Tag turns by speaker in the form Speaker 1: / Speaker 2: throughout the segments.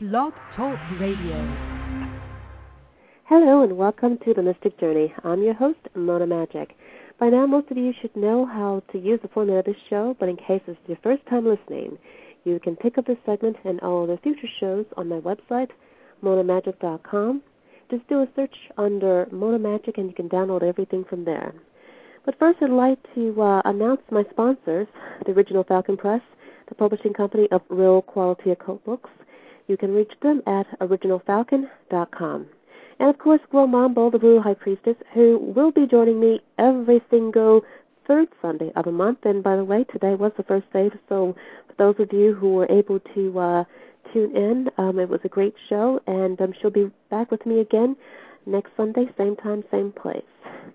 Speaker 1: Blog Talk Radio.
Speaker 2: Hello and welcome to The Mystic Journey. I'm your host, Mona Magic. By now, most of you should know how to use the format of this show, but in case this is your first time listening, you can pick up this segment and all the future shows on my website, monamagic.com. Just do a search under Mona Magic and you can download everything from there. But first, I'd like to announce my sponsors, the Original Falcon Press, the publishing company of real quality occult books. You can reach them at originalfalcon.com. And, of course, Gro Mambo, the Blue High Priestess, who will be joining me every single third Sunday of the month. And, by the way, today was the first day, so for those of you who were able to tune in, it was a great show, and she'll be back with me again next Sunday, same time, same place.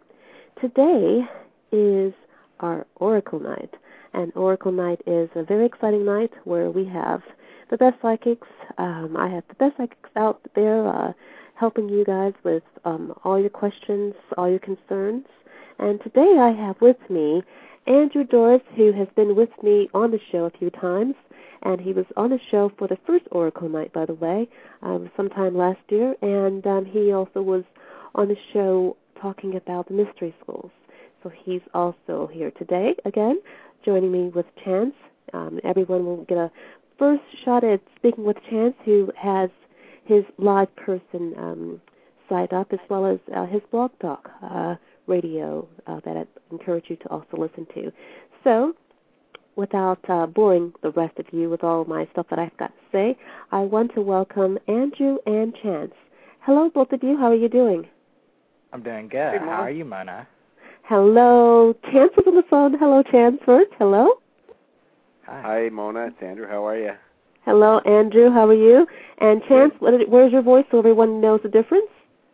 Speaker 2: Today is our Oracle Night, and Oracle Night is a very exciting night where we have the best psychics. I have the best psychics out there helping you guys with all your questions, all your concerns. And today I have with me Andrew Doris, who has been with me on the show a few times, and he was on the show for the first Oracle Night, by the way, sometime last year, and he also was on the show talking about the mystery schools. So he's also here today, again, joining me with Chance. Everyone will get a first shot at speaking with Chance, who has his live person site up, as well as his blog talk radio that I encourage you to also listen to. So, without boring the rest of you with all my stuff that I've got to say, I want to welcome Andrew and Chance. Hello, both of you. How are you doing?
Speaker 3: I'm doing good. Hey, how are you, Mona?
Speaker 2: Hello. Chance is on the phone. Hello, Chance first. Hello.
Speaker 4: Hi, Mona. It's Andrew. How are you?
Speaker 2: Hello, Andrew. How are you? And Chance, where's your voice so everyone knows the difference?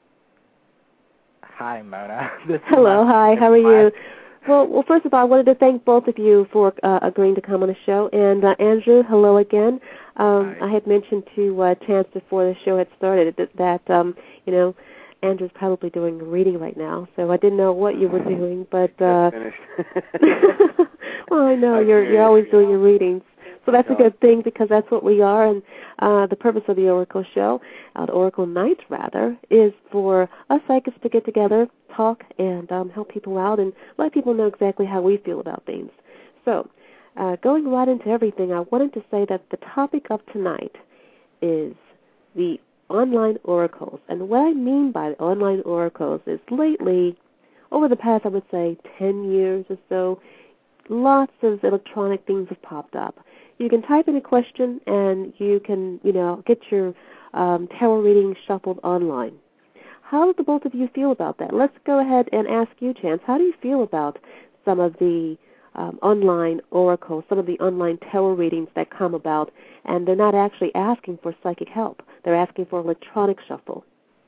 Speaker 3: Hi, Mona.
Speaker 2: Hello. Hi. How are you? Well, first of all, I wanted to thank both of you for agreeing to come on the show. And Andrew, hello again. I had mentioned to Chance before the show had started that Andrew's probably doing a reading right now, so I didn't know what you were doing, but
Speaker 4: finished.
Speaker 2: well, I know you're always doing your readings. So that's a good thing, because that's what we are, and the purpose of the Oracle show, the Oracle Night, rather, is for us psychics to get together, talk, and help people out, and let people know exactly how we feel about things. So, going right into everything, I wanted to say that the topic of tonight is the online oracles. And what I mean by the online oracles is lately, over the past, I would say, 10 years or so, lots of electronic things have popped up. You can type in a question and you can, get your tarot reading shuffled online. How do the both of you feel about that? Let's go ahead and ask you, Chance. How do you feel about some of the online oracles, some of the online tarot readings that come about, and they're not actually asking for psychic help? They're asking for electronic shuffle.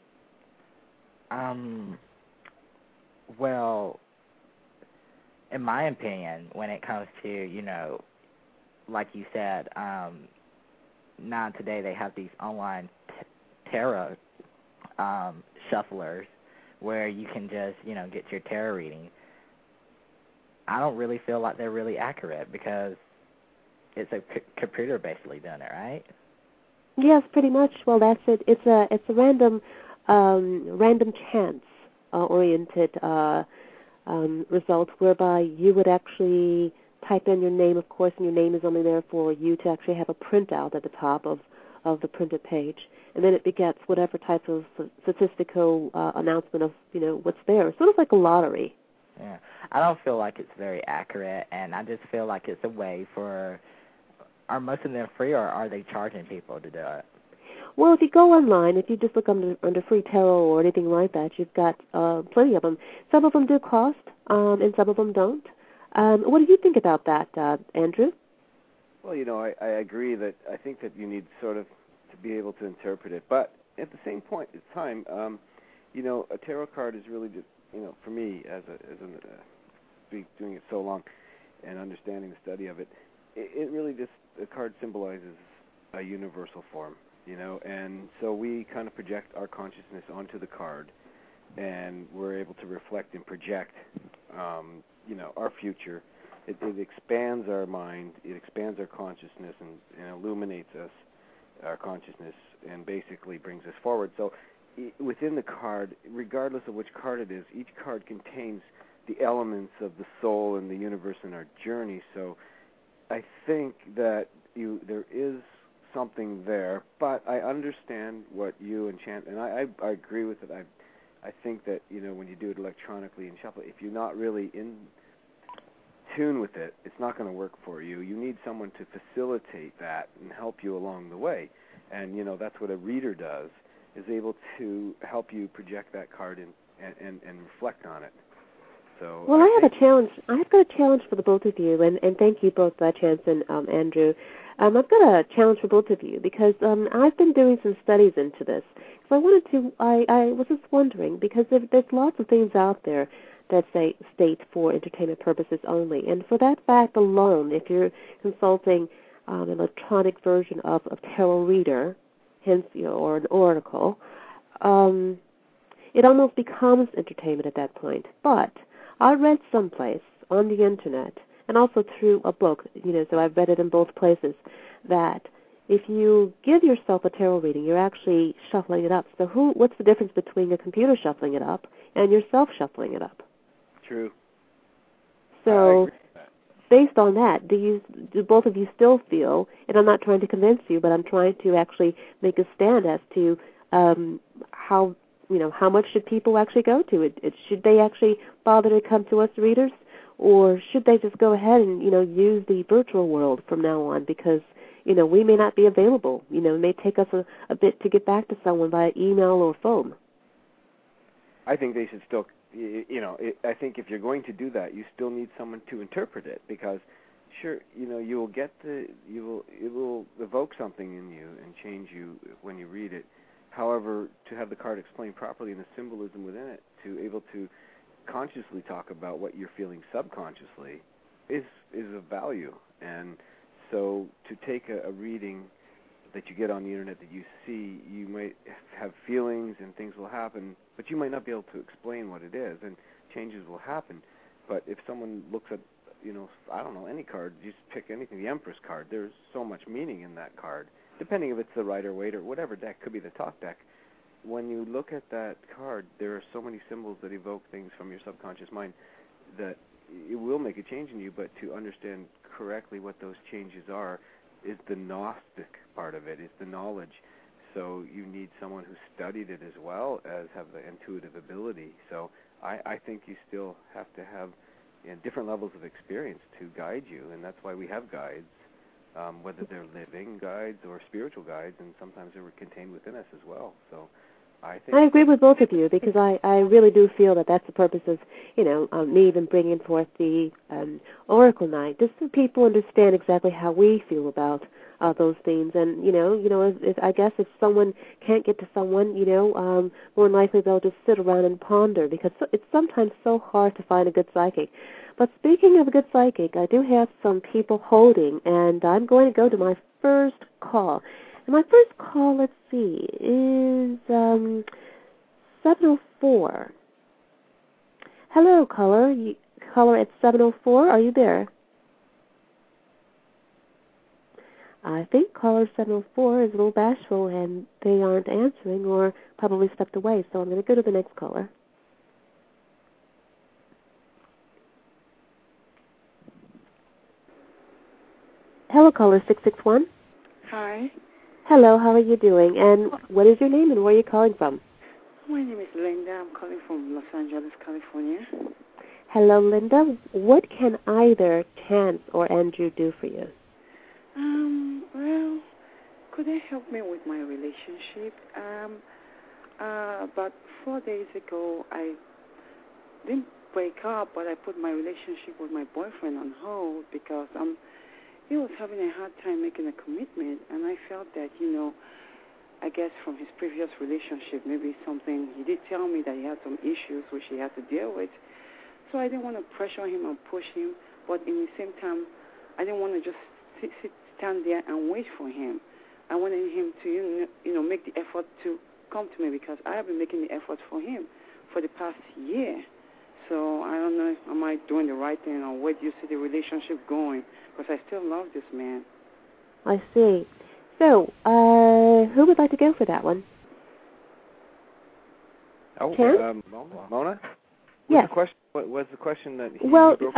Speaker 3: Well, in my opinion, when it comes to, like you said, now today they have these online tarot shufflers where you can just, get your tarot reading. I don't really feel like they're really accurate because it's a computer basically doing it, right?
Speaker 2: Yes, pretty much. Well, that's it. It's a random chance oriented result whereby you would actually type in your name, of course, and your name is only there for you to actually have a printout at the top of the printed page, and then it begets whatever type of statistical announcement of what's there. Sort of like a lottery.
Speaker 3: Yeah, I don't feel like it's very accurate, and I just feel like it's a way for. Are most of them free, or are they charging people to do it?
Speaker 2: Well, if you go online, if you just look under free tarot or anything like that, you've got plenty of them. Some of them do cost, and some of them don't. What do you think about that, Andrew?
Speaker 4: Well, I agree that I think that you need sort of to be able to interpret it. But at the same point in time, a tarot card is really just, for me, as doing it so long and understanding the study of it, it really just, the card symbolizes a universal form, and so we kind of project our consciousness onto the card, and we're able to reflect and project, our future. It expands our mind, it expands our consciousness, and illuminates us our consciousness and basically brings us forward. So within the card, regardless of which card it is, each card contains the elements of the soul and the universe and our journey. So I think that there is something there, but I understand what you and Chant, and I agree with it. I think that, when you do it electronically and shuffle, if you're not really in tune with it, it's not going to work for you. You need someone to facilitate that and help you along the way. And, that's what a reader does, is able to help you project that card and reflect on it. So
Speaker 2: well, I have a challenge. I've got a challenge for the both of you, and thank you both, Chance and Andrew. I've got a challenge for both of you because I've been doing some studies into this. So I was just wondering, because there's lots of things out there that state for entertainment purposes only, and for that fact alone, if you're consulting an electronic version of a tarot reader, hence, or an oracle, it almost becomes entertainment at that point. But I read someplace on the internet, and also through a book, so I've read it in both places, that if you give yourself a tarot reading, you're actually shuffling it up. So what's the difference between a computer shuffling it up and yourself shuffling it up?
Speaker 4: True.
Speaker 2: So based on that, do both of you still feel, and I'm not trying to convince you, but I'm trying to actually make a stand as to how much should people actually go to it? Should they actually bother to come to us readers, or should they just go ahead and use the virtual world from now on? Because we may not be available. It may take us a bit to get back to someone via email or phone.
Speaker 4: I think they should still. I think if you're going to do that, you still need someone to interpret it, because sure, it will evoke something in you and change you when you read it. However, to have the card explained properly and the symbolism within it, to able to consciously talk about what you're feeling subconsciously is of value. And so to take a reading that you get on the internet that you see, you might have feelings and things will happen, but you might not be able to explain what it is, and changes will happen. But if someone looks at, I don't know, any card, just pick anything, the Empress card, there's so much meaning in that card, depending if it's the Rider-Waite or whatever deck, could be the top deck. When you look at that card, there are so many symbols that evoke things from your subconscious mind that it will make a change in you, but to understand correctly what those changes are is the Gnostic part of it, is the knowledge. So you need someone who studied it as well as have the intuitive ability. So I think you still have to have different levels of experience to guide you, and that's why we have guides, whether they're living guides or spiritual guides, and sometimes they're contained within us as well. So I
Speaker 2: agree with both of you, because I really do feel that that's the purpose of, me even bringing forth the Oracle Night, just so people understand exactly how we feel about those themes. And, I guess if someone can't get to someone, more than likely they'll just sit around and ponder, because it's sometimes so hard to find a good psychic. But speaking of a good psychic, I do have some people holding, and I'm going to go to my first call. And my first call, let's see, is 704. Hello, caller. Caller at 704, are you there? I think caller 704 is a little bashful, and they aren't answering or probably stepped away, so I'm going to go to the next caller. Hello, caller 661.
Speaker 5: Hi.
Speaker 2: Hello, how are you doing? And what is your name and where are you calling from?
Speaker 5: My name is Linda. I'm calling from Los Angeles, California.
Speaker 2: Hello, Linda. What can either Chance or Andrew do for you?
Speaker 5: Well, could they help me with my relationship? About 4 days ago, I didn't break up, but I put my relationship with my boyfriend on hold because he was having a hard time making a commitment, and I felt that, I guess from his previous relationship, maybe something, he did tell me that he had some issues which he had to deal with, so I didn't want to pressure him and push him, but in the same time, I didn't want to just stand there and wait for him. I wanted him to, make the effort to come to me, because I have been making the effort for him for the past year. So I don't know, am I doing the right thing, or where do you see the relationship going? Because I still love this man.
Speaker 2: I see. So, who would like to go for that one?
Speaker 4: Oh,
Speaker 2: Chance?
Speaker 4: Mona?
Speaker 2: Yes.
Speaker 4: What was the question that he
Speaker 2: Well,
Speaker 4: broke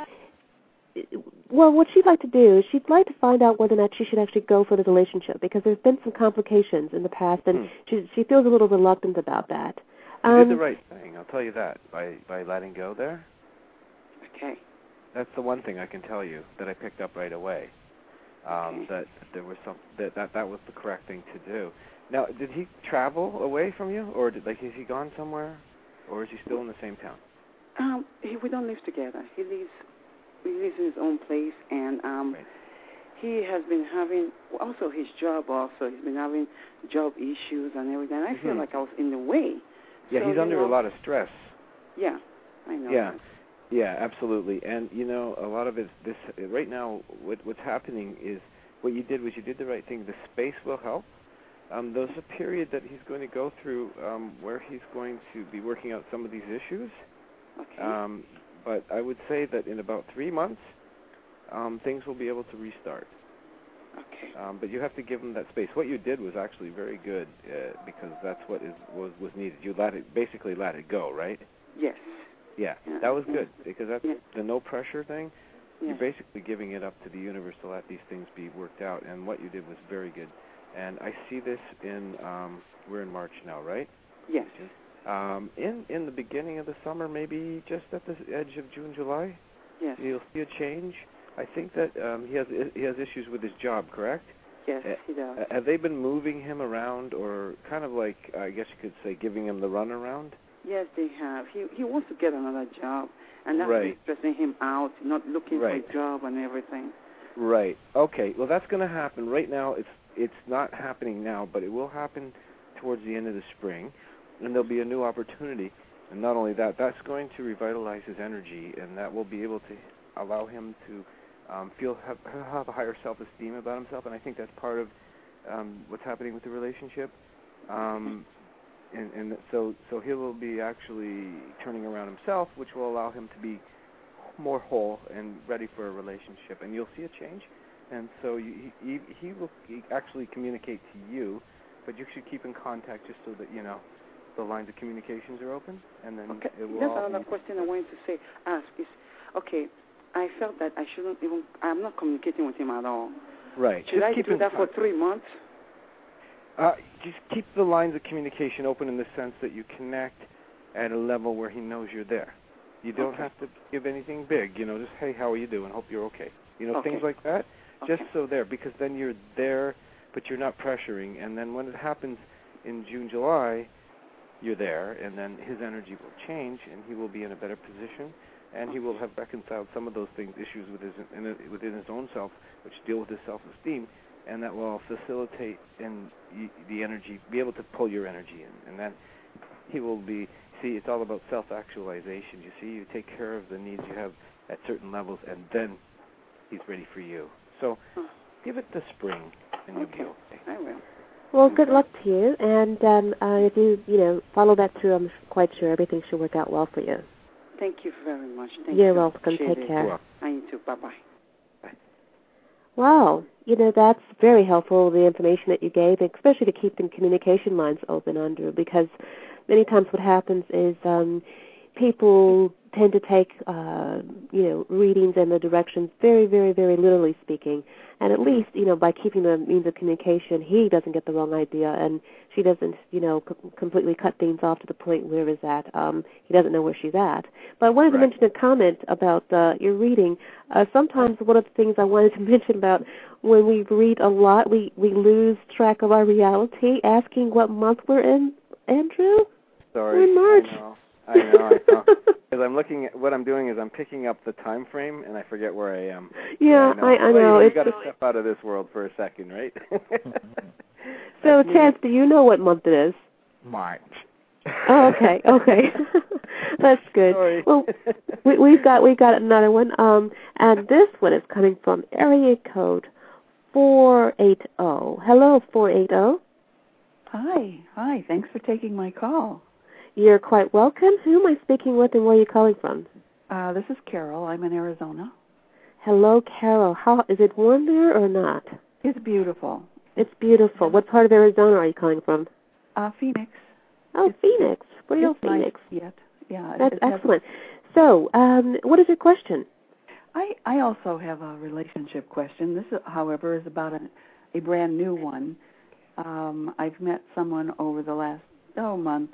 Speaker 2: well, what she'd like to do is she'd like to find out whether or not she should actually go for the relationship, because there's been some complications in the past, and she feels a little reluctant about that.
Speaker 4: You did the right thing, I'll tell you that, by letting go there.
Speaker 5: Okay.
Speaker 4: That's the one thing I can tell you that I picked up right away. That there was that was the correct thing to do. Now, did he travel away from you, or is he gone somewhere, or is he still in the same town?
Speaker 5: We don't live together. He lives in his own place, and he has been having also his job. Also, he's been having job issues and everything. I feel like I was in the way.
Speaker 4: Yeah,
Speaker 5: so,
Speaker 4: he's under a lot of stress.
Speaker 5: Yeah, I know.
Speaker 4: Yeah. Yeah, absolutely. And, a lot of it, right now, what's happening is what you did was you did the right thing. The space will help. There's a period that he's going to go through where he's going to be working out some of these issues.
Speaker 5: Okay.
Speaker 4: But I would say that in about 3 months, things will be able to restart.
Speaker 5: Okay.
Speaker 4: But you have to give him that space. What you did was actually very good because that's what was needed. You basically let it go, right?
Speaker 5: Yes.
Speaker 4: Yeah, that was good because that's the no pressure thing.
Speaker 5: Yeah.
Speaker 4: You're basically giving it up to the universe to let these things be worked out, and what you did was very good. And I see this we're in March now, right?
Speaker 5: Yes.
Speaker 4: In the beginning of the summer, maybe just at the edge of June, July.
Speaker 5: Yes.
Speaker 4: You'll see a change. I think that he has issues with his job, correct?
Speaker 5: Yes, he does.
Speaker 4: Have they been moving him around, or kind of like, I guess you could say, giving him the runaround?
Speaker 5: Yes, they have. He wants to get another job, and that's stressing him out, not looking for a job and everything.
Speaker 4: Right. Okay. Well, that's going to happen. Right now, it's not happening now, but it will happen towards the end of the spring, and there'll be a new opportunity. And not only that, that's going to revitalize his energy, and that will be able to allow him to have a higher self-esteem about himself. And I think that's part of what's happening with the relationship. And so he will be actually turning around himself, which will allow him to be more whole and ready for a relationship. And you'll see a change. And so he will actually communicate to you, but you should keep in contact just so that, the lines of communications are open. And then it will
Speaker 5: That's another question I wanted to ask is, I felt that I'm not communicating with him at all.
Speaker 4: Right.
Speaker 5: Should I do that for 3 months?
Speaker 4: Just keep the lines of communication open in the sense that you connect at a level where he knows you're there. You don't have to give anything big, just, hey, how are you doing? Hope you're okay. Things like that. Just so there, because then you're there, but you're not pressuring. And then when it happens in June, July, you're there, and then his energy will change, and he will be in a better position, and he will have reconciled some of those issues within his own self, which deal with his self-esteem, and that will facilitate the energy, be able to pull your energy in. And then he will it's all about self-actualization. You see, you take care of the needs you have at certain levels, and then he's ready for you. So give it the spring, and you'll be okay.
Speaker 5: I will.
Speaker 2: Well, good luck to you, and if you, follow that through, I'm quite sure everything should work out well for you.
Speaker 5: Thank you very much.
Speaker 2: You're welcome. Take care.
Speaker 5: I you too. Bye-bye.
Speaker 2: Wow, that's very helpful, the information that you gave, especially to keep the communication lines open, Andrew, because many times what happens is people tend to take, readings and the directions very, very, very literally speaking. And at least, by keeping the means of communication, he doesn't get the wrong idea, and she doesn't, completely cut things off to the point where is that he doesn't know where she's at. But I wanted to mention a comment about your reading. Sometimes one of the things I wanted to mention about when we read a lot, we lose track of our reality, asking what month we're in, Andrew?
Speaker 4: Sorry.
Speaker 2: We're in March.
Speaker 4: I know. Because I'm looking at what I'm doing is I'm picking up the time frame, and I forget where I am.
Speaker 2: Yeah, I know.
Speaker 4: You've got to step out of this world for a second, right?
Speaker 2: So, Chance, do you know what month it is?
Speaker 3: March.
Speaker 2: Oh, okay. That's good.
Speaker 4: Sorry.
Speaker 2: Well, we've got another one, and this one is coming from area code 480. Hello, 480.
Speaker 6: Hi. Thanks for taking my call.
Speaker 2: You're quite welcome. Who am I speaking with, and where are you calling from?
Speaker 6: This is Carol. I'm in Arizona.
Speaker 2: Hello, Carol. How is it warm there or not?
Speaker 6: It's beautiful.
Speaker 2: It's beautiful. What part of Arizona are you calling from?
Speaker 6: Phoenix.
Speaker 2: Oh, Phoenix. What are you, Phoenix?
Speaker 6: Nice yet. Yeah.
Speaker 2: That's excellent. So, what is your question?
Speaker 6: I also have a relationship question. This, however, is about a brand new one. I've met someone over the last month.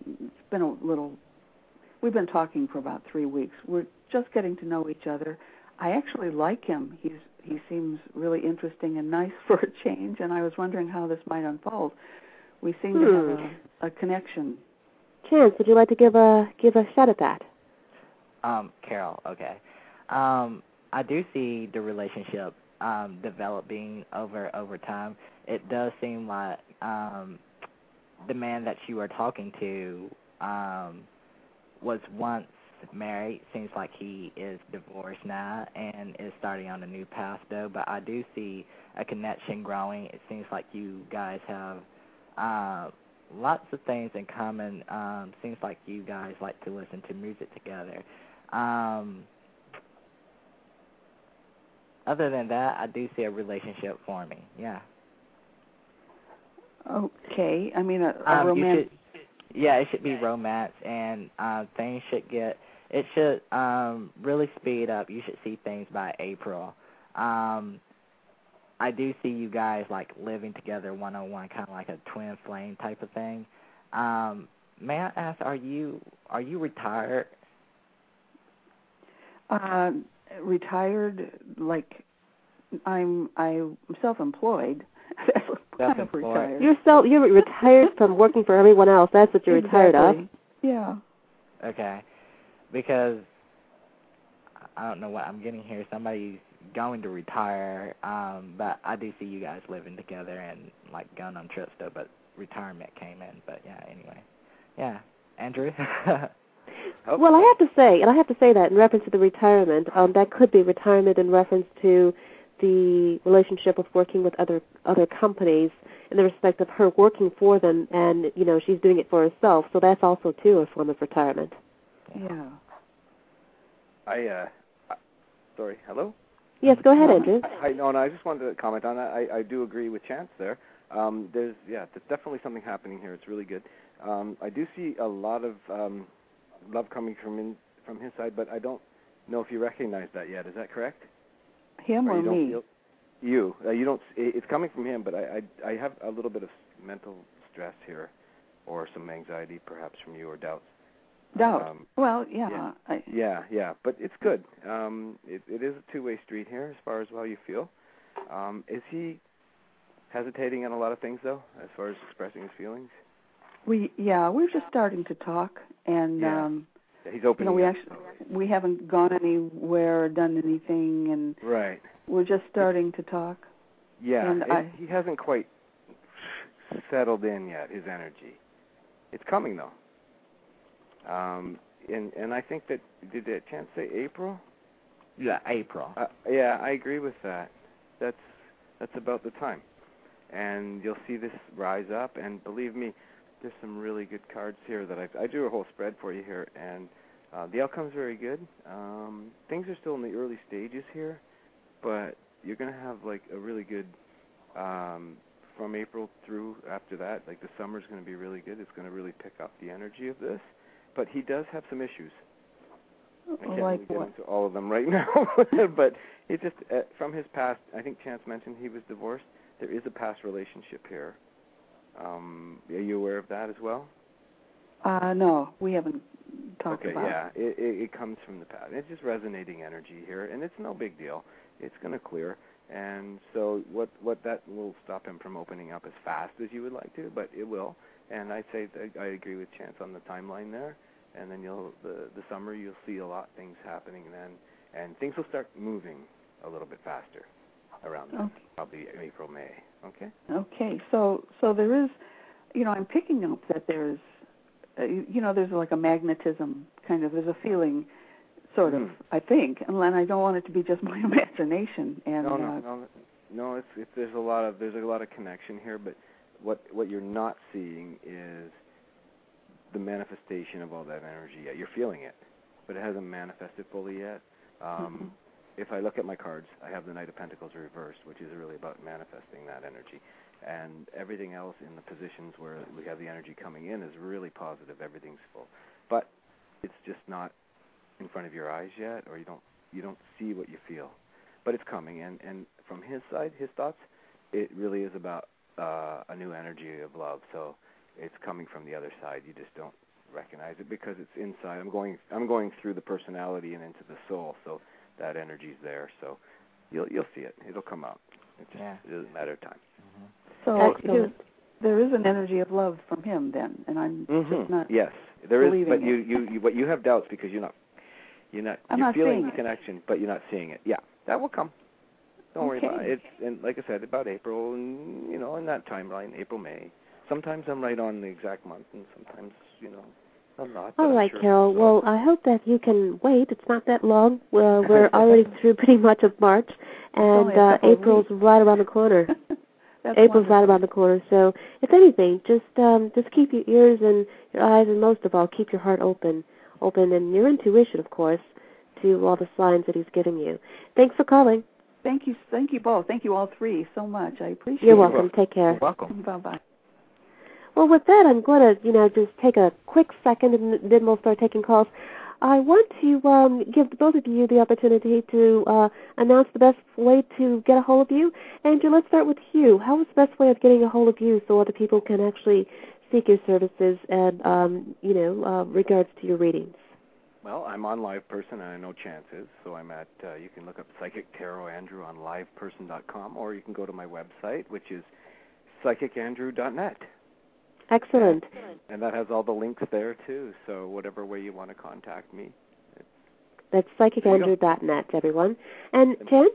Speaker 6: We've been talking for about 3 weeks. We're just getting to know each other. I actually like him. He seems really interesting and nice for a change, and I was wondering how this might unfold. We seem to have a connection.
Speaker 2: Chance, would you like to give a shot at that?
Speaker 3: Carol, okay. I do see the relationship developing over time. It does seem like the man that you are talking to was once married. Seems like he is divorced now and is starting on a new path, though. But I do see a connection growing. It seems like you guys have lots of things in common. Seems like you guys like to listen to music together. Other than that, I do see a relationship forming. Yeah.
Speaker 6: Okay. I mean, a romance.
Speaker 3: It should be romance, and things should really speed up. You should see things by April. I do see you guys like living together one-on-one, kind of like a twin flame type of thing. May I ask, are you retired?
Speaker 6: Retired, like I'm self-employed. That's kind of retired.
Speaker 2: You're retired from working for everyone else. That's what you're retired of.
Speaker 6: Yeah.
Speaker 3: Okay, because I don't know what I'm getting here. Somebody's going to retire, but I do see you guys living together and like going on trips though. But retirement came in. But yeah, anyway, yeah, Andrew.
Speaker 2: Well, I have to say that in reference to the retirement, that could be retirement in reference to the relationship of working with other companies in the respect of her working for them, and she's doing it for herself. So that's also too a form of retirement.
Speaker 6: Yeah.
Speaker 4: Sorry. Hello.
Speaker 2: Yes, go ahead, Andrew.
Speaker 4: I just wanted to comment on that. I do agree with Chance there. There's definitely something happening here. It's really good. I do see a lot of love coming from his side, but I don't know if you recognize that yet. Is that correct?
Speaker 6: Him or me?
Speaker 4: You don't. It's coming from him, but I have a little bit of mental stress here, or some anxiety, perhaps from you, or doubts.
Speaker 6: Doubt. Well, yeah.
Speaker 4: Yeah. But it's good. It is a two-way street here, as far as how you feel. Is he hesitating on a lot of things, though, as far as expressing his feelings?
Speaker 6: We're just starting to talk, and
Speaker 4: he's opening.
Speaker 6: We haven't gone anywhere or done anything, and
Speaker 4: right.
Speaker 6: We're just starting to talk.
Speaker 4: Yeah, and he hasn't quite settled in yet. His energy, it's coming though. And I think that did Chance say April?
Speaker 3: Yeah, April.
Speaker 4: I agree with that. That's about the time, and you'll see this rise up. And believe me, there's some really good cards here that I drew a whole spread for you here, and the outcome's very good. Things are still in the early stages here, but you're going to have like a really good from April through after that. Like the summer's going to be really good. It's going to really pick up the energy of this. But he does have some issues. I can't really get into all of them right now, but it just from his past. I think Chance mentioned he was divorced. There is a past relationship here. Are you aware of that as well?
Speaker 6: No, we haven't talked about it.
Speaker 4: Okay, yeah, it comes from the past. It's just resonating energy here, and it's no big deal. It's going to clear, and so what that will stop him from opening up as fast as you would like to, but it will. And I'd say that I agree with Chance on the timeline there, and then the summer you'll see a lot of things happening then, and things will start moving a little bit faster around then, probably April, May. Okay?
Speaker 6: Okay, so there is, I'm picking up that there's, there's like a magnetism kind of, there's a feeling, sort of, I think, and I don't want it to be just my imagination. And
Speaker 4: no, there's a lot of connection here, but what you're not seeing is the manifestation of all that energy yet. You're feeling it, but it hasn't manifested fully yet. If I look at my cards, I have the Knight of Pentacles reversed, which is really about manifesting that energy. and everything else in the positions where we have the energy coming in is really positive. Everything's full, but it's just not in front of your eyes yet, or you don't see what you feel, but it's coming. And from his side, his thoughts, it really is about a new energy of love. So it's coming from the other side. You just don't recognize it because it's inside. I'm going through the personality and into the soul, so that energy's there. So you'll see it. It'll come out. It doesn't matter of time.
Speaker 6: Mm-hmm. So there is an energy of love from him then, and I'm just not.
Speaker 4: Yes, there is. But
Speaker 6: it.
Speaker 4: you have doubts because you're feeling the connection, but you're not seeing it. Yeah, that will come. Don't worry about it. And like I said, about April, and in that timeline, April, May. Sometimes I'm right on the exact month, and sometimes I'm not.
Speaker 2: All right,
Speaker 4: sure.
Speaker 2: Carol. Well, I hope that you can wait. It's not that long. We're already through pretty much of March, and April's right around the corner. April's right around the corner. So, if anything, just keep your ears and your eyes, and most of all, keep your heart open, and your intuition, of course, to all the signs that he's giving you. Thanks for calling.
Speaker 6: Thank you both. Thank you all three so much. I appreciate it.
Speaker 2: You're welcome. Take care.
Speaker 3: You're welcome.
Speaker 6: Bye-bye.
Speaker 2: Well, with that, I'm going to, just take a quick second, and then we'll start taking calls. I want to give both of you the opportunity to announce the best way to get a hold of you. Andrew, let's start with you. How is the best way of getting a hold of you so other people can actually seek your services and, regards to your readings?
Speaker 4: Well, I'm on LivePerson, and I know Chance is, so I'm at, you can look up Psychic Tarot Andrew on liveperson.com, or you can go to my website, which is psychicandrew.net.
Speaker 2: Excellent.
Speaker 4: And that has all the links there, too, so whatever way you want to contact me.
Speaker 2: That's psychicandrew.net, everyone. And Chance?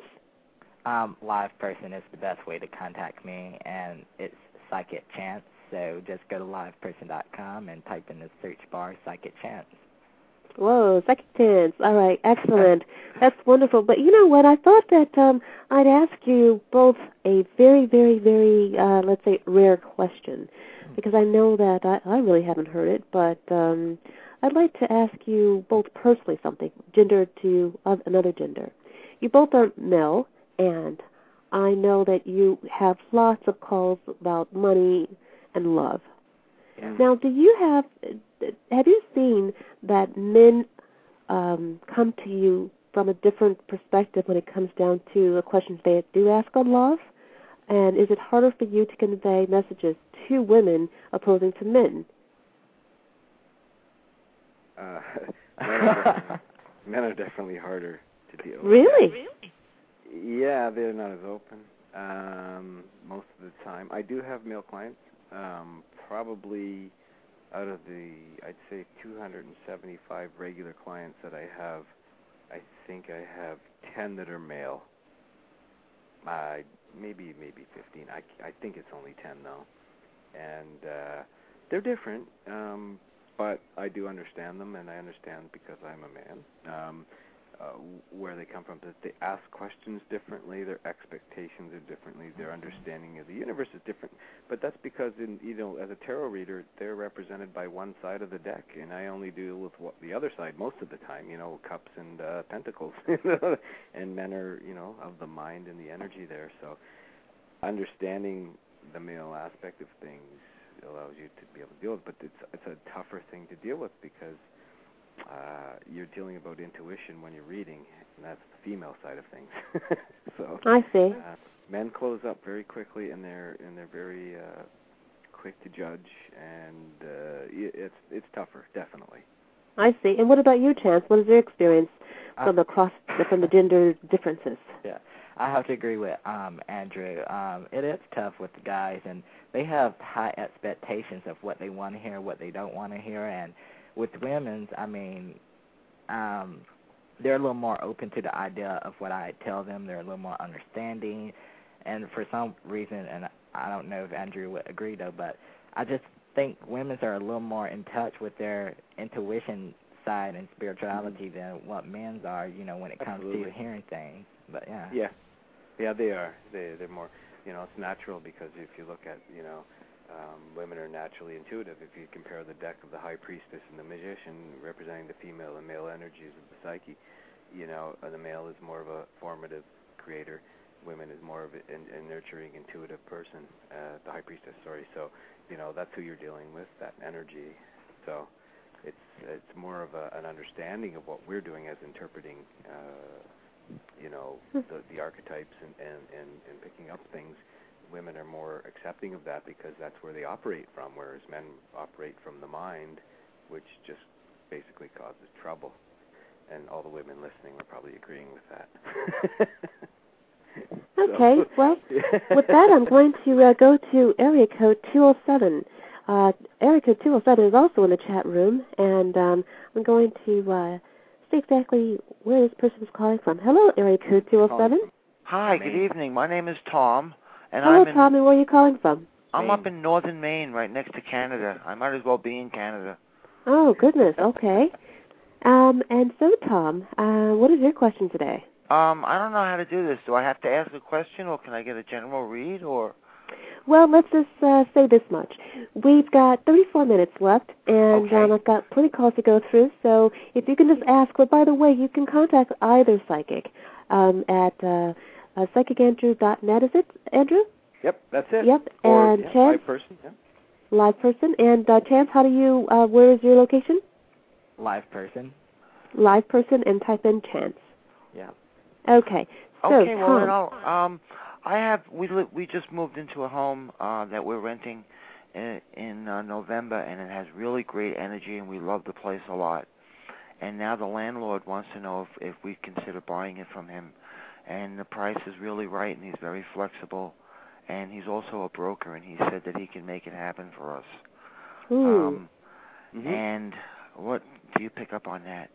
Speaker 3: LivePerson is the best way to contact me, and it's Psychic Chance, so just go to liveperson.com and type in the search bar Psychic Chance.
Speaker 2: Whoa, Psychic Chance. All right, excellent. That's wonderful. But you know what? I thought that I'd ask you both a very, very, very, let's say, rare question, because I know that I really haven't heard it, but I'd like to ask you both personally something, gender to another gender. You both are male, and I know that you have lots of calls about money and love. Yeah. Now, have you seen that men come to you from a different perspective when it comes down to the questions they do ask on love? And is it harder for you to convey messages to women opposing to men?
Speaker 4: Men are definitely harder to deal with.
Speaker 2: Really?
Speaker 4: Yeah, they're not as open most of the time. I do have male clients. Probably out of the, I'd say 275 regular clients that I have, I think I have 10 that are male. Maybe 15. I think it's only 10 though, and they're different. But I do understand them, and I understand because I'm a man where they come from. That they ask questions differently, their expectations are differently, their understanding of the universe is different. But that's because, as a tarot reader, they're represented by one side of the deck, and I only deal with the other side most of the time. Cups and pentacles, and men are, of the mind and the energy there. So understanding the male aspect of things allows you to be able to deal with it, but it's a tougher thing to deal with because you're dealing about intuition when you're reading, and that's the female side of things. So
Speaker 2: I see.
Speaker 4: Men close up very quickly, and they're very quick to judge, and it's tougher, definitely.
Speaker 2: I see. And what about you, Chance? What is your experience from the gender differences?
Speaker 3: Yeah, I have to agree with Andrew. It is tough with the guys, and they have high expectations of what they want to hear, what they don't want to hear, and with women's, they're a little more open to the idea of what I tell them. They're a little more understanding, and for some reason, and I don't know if Andrew would agree though, but I just think women's are a little more in touch with their intuition side and spirituality than what men's are, when it comes to hearing things. But yeah,
Speaker 4: they are. They're more. It's natural because if you look at women are naturally intuitive. If you compare the deck of the High Priestess and the Magician, representing the female and male energies of the psyche, the male is more of a formative creator, women is more of a nurturing, intuitive person, the high priestess. Sorry, so that's who you're dealing with, that energy. So it's more of an understanding of what we're doing as interpreting, the archetypes and picking up things. Women are more accepting of that because that's where they operate from, whereas men operate from the mind, which just basically causes trouble. And all the women listening are probably agreeing with that.
Speaker 2: Okay, well, with that, I'm going to go to area code 207. Area code 207 is also in the chat room, and I'm going to see exactly where this person is calling from. Hello, area code 207.
Speaker 7: Hi, good evening. My name is Tom. And
Speaker 2: Hello, Tom, and where are you calling from?
Speaker 7: I'm up in northern Maine, right next to Canada. I might as well be in Canada.
Speaker 2: Oh, goodness, okay. And so, Tom, what is your question today?
Speaker 7: I don't know how to do this. Do I have to ask a question, or can I get a general read, or?
Speaker 2: Well, let's just say this much. We've got 34 minutes left, and
Speaker 7: okay.
Speaker 2: I've got plenty of calls to go through, so if you can just ask, well, by the way, you can contact either psychic at psychicandrew.net, is it, Andrew?
Speaker 4: Yep, that's it.
Speaker 2: Yep,
Speaker 4: or,
Speaker 2: and Chance?
Speaker 4: Live person, yeah.
Speaker 2: Live person. And Chance, how do you, where is your location?
Speaker 3: Live person.
Speaker 2: Live person, and type in Chance.
Speaker 3: Yeah.
Speaker 2: Okay. So,
Speaker 7: okay, well,
Speaker 2: Tom,
Speaker 7: we just moved into a home that we're renting in November, and it has really great energy, and we love the place a lot. And now the landlord wants to know if we consider buying it from him. And the price is really right, and he's very flexible. And he's also a broker, and he said that he can make it happen for us. And what do you pick up on that?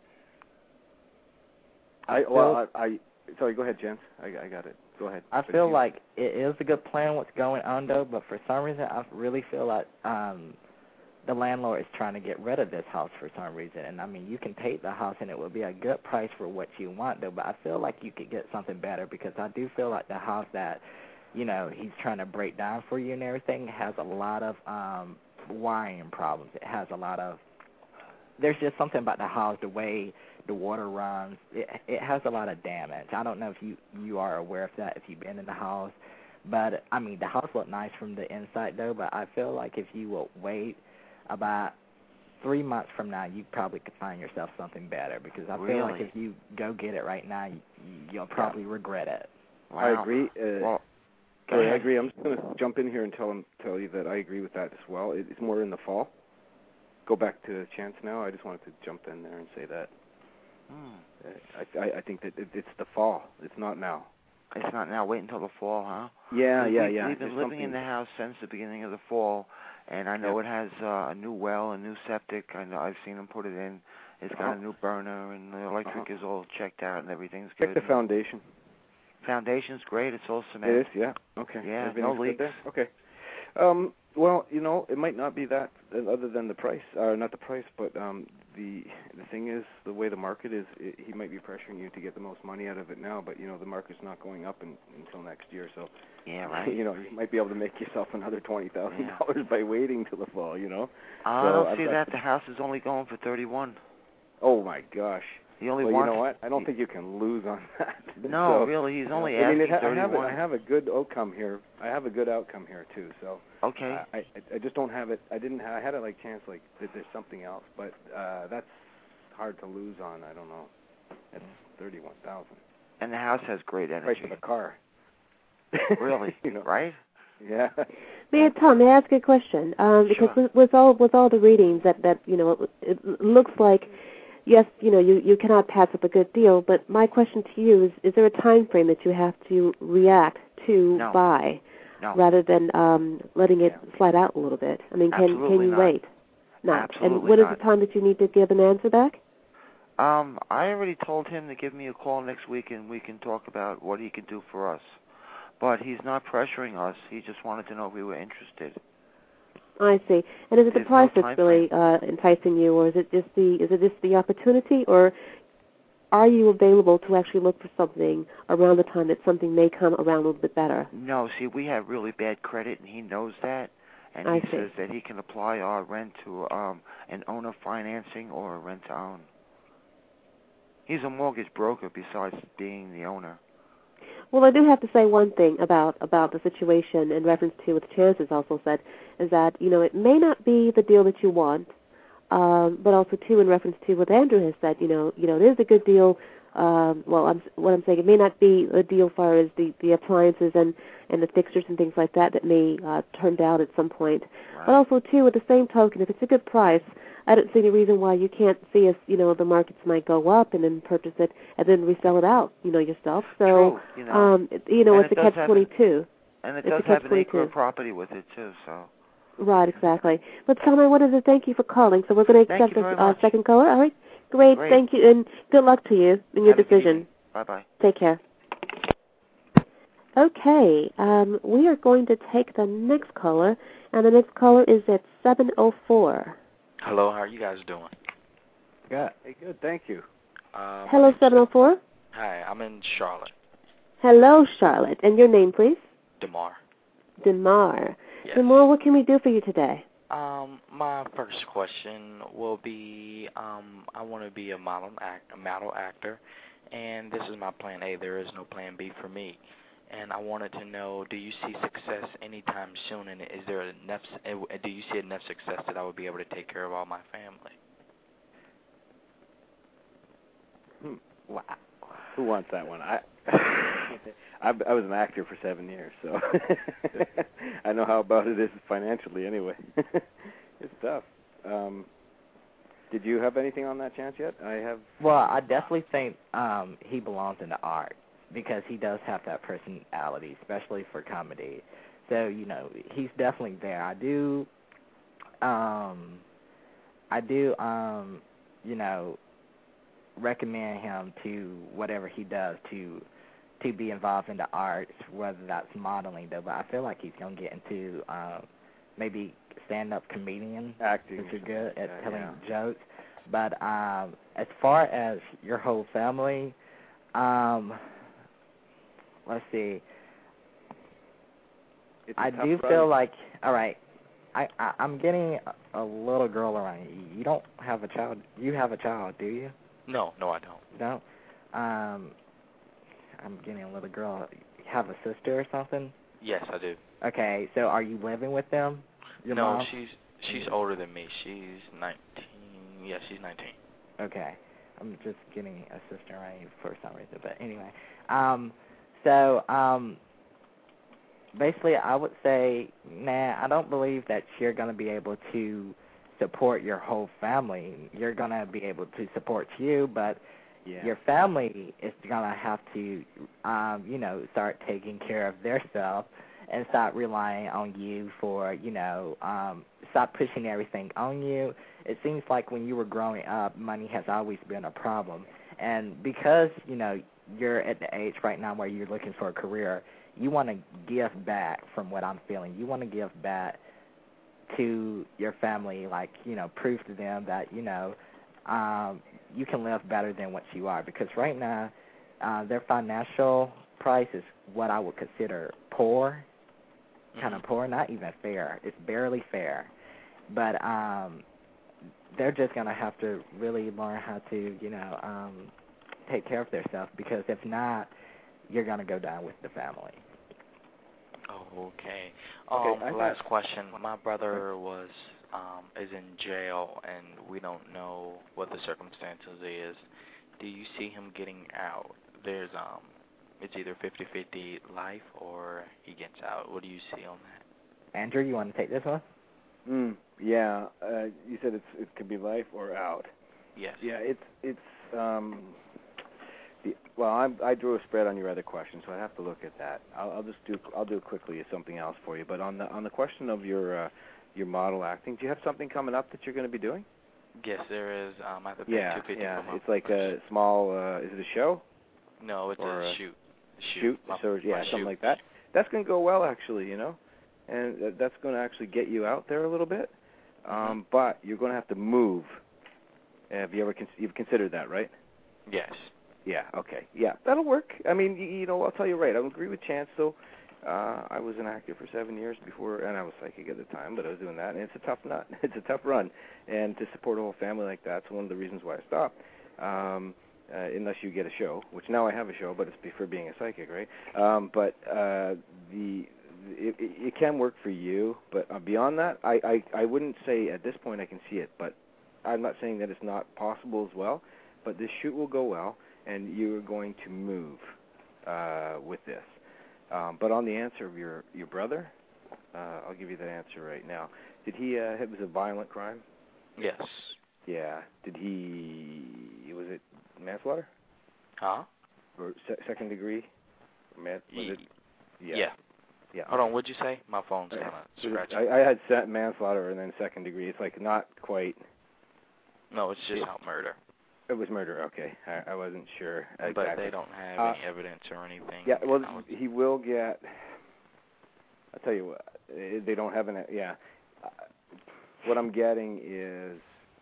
Speaker 4: Sorry, go ahead, Jens. I got it. Go ahead.
Speaker 3: I feel like it is a good plan what's going on, though, but for some reason I really feel like the landlord is trying to get rid of this house for some reason. And, I mean, you can take the house, and it will be a good price for what you want, though, but I feel like you could get something better because I do feel like the house that, he's trying to break down for you and everything has a lot of wiring problems. It has a lot of – there's just something about the house, the way the water runs. It has a lot of damage. I don't know if you are aware of that, if you've been in the house. But, I mean, the house looked nice from the inside, though, but I feel like if you will wait about 3 months from now, you probably could find yourself something better because I feel like if you go get it right now, you'll probably regret it.
Speaker 7: Wow.
Speaker 4: I agree.
Speaker 7: I
Speaker 4: agree. I'm just going to jump in here and tell you that I agree with that as well. It's more in the fall. Go back to Chance now. I just wanted to jump in there and say that. I think that it's the fall. It's not now.
Speaker 7: It's not now. Wait until the fall, huh?
Speaker 4: Yeah.
Speaker 7: We've been living in the house since the beginning of the fall, and I know it has a new well, a new septic. I know I've seen them put it in. It's got a new burner, and the electric is all checked out, and everything's good.
Speaker 4: Check the foundation.
Speaker 7: Foundation's great. It's all cement.
Speaker 4: It is, yeah. Okay.
Speaker 7: Yeah, no leaks.
Speaker 4: Okay. Well, it might not be that other than the price, not the price, but the thing is, the way the market is, he might be pressuring you to get the most money out of it now, but the market's not going up until next year, so
Speaker 7: yeah, right.
Speaker 4: You might be able to make yourself another $20,000 by waiting till the fall.
Speaker 7: I don't see that. The house is only going for $31,000.
Speaker 4: Oh my gosh.
Speaker 7: He only
Speaker 4: well,
Speaker 7: wants.
Speaker 4: You know what? I don't think you can lose on that.
Speaker 7: No, really, he's only asking $31,000.
Speaker 4: I have a good outcome here. Too. So
Speaker 7: okay.
Speaker 4: I just don't have it. I had it like Chance, like that there's something else, but that's hard to lose on. I don't know. It's $31,000.
Speaker 7: And the house has great energy.
Speaker 4: Price of the car.
Speaker 7: Really? Right?
Speaker 4: Yeah.
Speaker 2: Tom, may I ask a question? Because
Speaker 7: sure.
Speaker 2: with all the readings that it looks like. Yes, you cannot pass up a good deal, but my question to you is there a time frame that you have to react to buy rather than letting it slide out a little bit? I mean, can you wait? Not.
Speaker 7: Absolutely
Speaker 2: and what is
Speaker 7: not.
Speaker 2: the time that you need to give an answer back?
Speaker 7: I already told him to give me a call next week, and we can talk about what he can do for us. But he's not pressuring us. He just wanted to know if we were interested.
Speaker 2: I see. And is it the price that's really enticing you, or is it just the opportunity, or are you available to actually look for something around the time that something may come around a little bit better?
Speaker 7: No, see, we have really bad credit, and he knows that, and he says that he can apply our rent to an owner financing or a rent to own. He's a mortgage broker besides being the owner.
Speaker 2: Well, I do have to say one thing about the situation in reference to what Chance has also said, is that, it may not be the deal that you want, but also, too, in reference to what Andrew has said, it is a good deal. What I'm saying, it may not be a deal as far as the appliances and the fixtures and things like that may turn down at some point. Right. But also, too, with the same token, if it's a good price, I don't see any reason why you can't see if, the markets might go up and then purchase it and then resell it out, yourself. So,
Speaker 7: true,
Speaker 2: it's a catch-22.
Speaker 7: And it does have an acre of property with it, too, so.
Speaker 2: Right, exactly. But, Tom, I wanted to thank you for calling. So we're going to accept a second caller. All right? Great. Thank you, and good luck to you in your decision.
Speaker 7: Bye-bye.
Speaker 2: Take care. Okay, we are going to take the next caller, and the next caller is at 704.
Speaker 8: Hello, how are you guys doing?
Speaker 4: Good. Hey, good, thank you.
Speaker 2: Hello, 704.
Speaker 8: Hi, I'm in Charlotte.
Speaker 2: Hello, Charlotte. And your name, please?
Speaker 8: DeMar.
Speaker 2: DeMar.
Speaker 8: Yes.
Speaker 2: DeMar, what can we do for you today?
Speaker 8: My first question will be, I want to be a model actor, and this is my plan A. There is no plan B for me. And I wanted to know, do you see success anytime soon, and do you see enough success that I would be able to take care of all my family?
Speaker 4: Wow. Who wants that one? I was an actor for 7 years, so I know how about it is financially anyway. It's tough. Did you have anything on that, Chance, yet?
Speaker 3: Well, I definitely think he belongs in the art because he does have that personality, especially for comedy. So, he's definitely there. I do, recommend him to whatever he does to be involved in the arts, whether that's modeling, though. But I feel like he's going to get into maybe stand-up comedian.
Speaker 4: Acting.
Speaker 3: Which is good at telling jokes. But as far as your whole family, let's see. I do feel like, all right, I'm getting a little girl around you. You don't have a child. You have a child, do you?
Speaker 8: No, I don't.
Speaker 3: No? I'm getting a little girl. You have a sister or something?
Speaker 8: Yes, I do.
Speaker 3: Okay, so are you living with them? Your mom?
Speaker 8: she's older than me. She's 19. Yeah, she's 19.
Speaker 3: Okay. I'm just getting a sister around you for some reason. But anyway. So basically I would say, I don't believe that you're going to be able to support your whole family. You're going to be able to support you, but your family is going to have to, start taking care of their self and stop relying on you for, stop pushing everything on you. It seems like when you were growing up, money has always been a problem. And because, you're at the age right now where you're looking for a career, you want to give back from what I'm feeling. You want to give back to your family, like, prove to them that, you can live better than what you are. Because right now, their financial price is what I would consider poor, kind of poor, not even fair. It's barely fair. But they're just going to have to really learn how to, take care of themselves, because if not, you're going to go down with the family.
Speaker 8: Oh, okay. Last question. My brother is in jail, and we don't know what the circumstances is. Do you see him getting out? There's it's either 50-50 life or he gets out. What do you see on that?
Speaker 3: Andrew, you want to take this one?
Speaker 4: Yeah. You said it could be life or out.
Speaker 8: Yes.
Speaker 4: Yeah. It's well, I drew a spread on your other question, so I have to look at that. I'll do it quickly as something else for you. But on the question of your model acting, do you have something coming up that you're going to be doing?
Speaker 8: Yes, there is. I have to pay $250 per month.
Speaker 4: It's like a small. Is it a show?
Speaker 8: No, it's a shoot.
Speaker 4: Shoot. Something like that. That's going to go well, actually. And that's going to actually get you out there a little bit. But you're going to have to move. Have you ever you've considered that, right?
Speaker 8: Yes.
Speaker 4: Yeah, okay. Yeah, that'll work. I mean, I'll tell you right. I agree with Chance, though. I was an actor for 7 years before, and I was psychic at the time, but I was doing that, and it's a tough nut. It's a tough run. And to support a whole family like that's one of the reasons why I stopped. unless you get a show, which now I have a show, but it's for being a psychic, right? It can work for you, but beyond that, I wouldn't say at this point I can see it, but I'm not saying that it's not possible as well, but this shoot will go well, and you're going to move with this. But on the answer of your brother, I'll give you that answer right now. Did he, it was a violent crime?
Speaker 8: Yes.
Speaker 4: Yeah. Was it manslaughter?
Speaker 8: Huh?
Speaker 4: Or second degree? Was it?
Speaker 8: Yeah.
Speaker 4: Yeah.
Speaker 8: Hold on, what'd you say? My phone's kind of scratching.
Speaker 4: I had manslaughter and then second degree. It's like not quite.
Speaker 8: No, it's just not murder.
Speaker 4: It was murder, okay. I wasn't sure exactly.
Speaker 8: But they don't have any evidence or anything.
Speaker 4: Yeah, well, he will get, I'll tell you what, they don't have what I'm getting is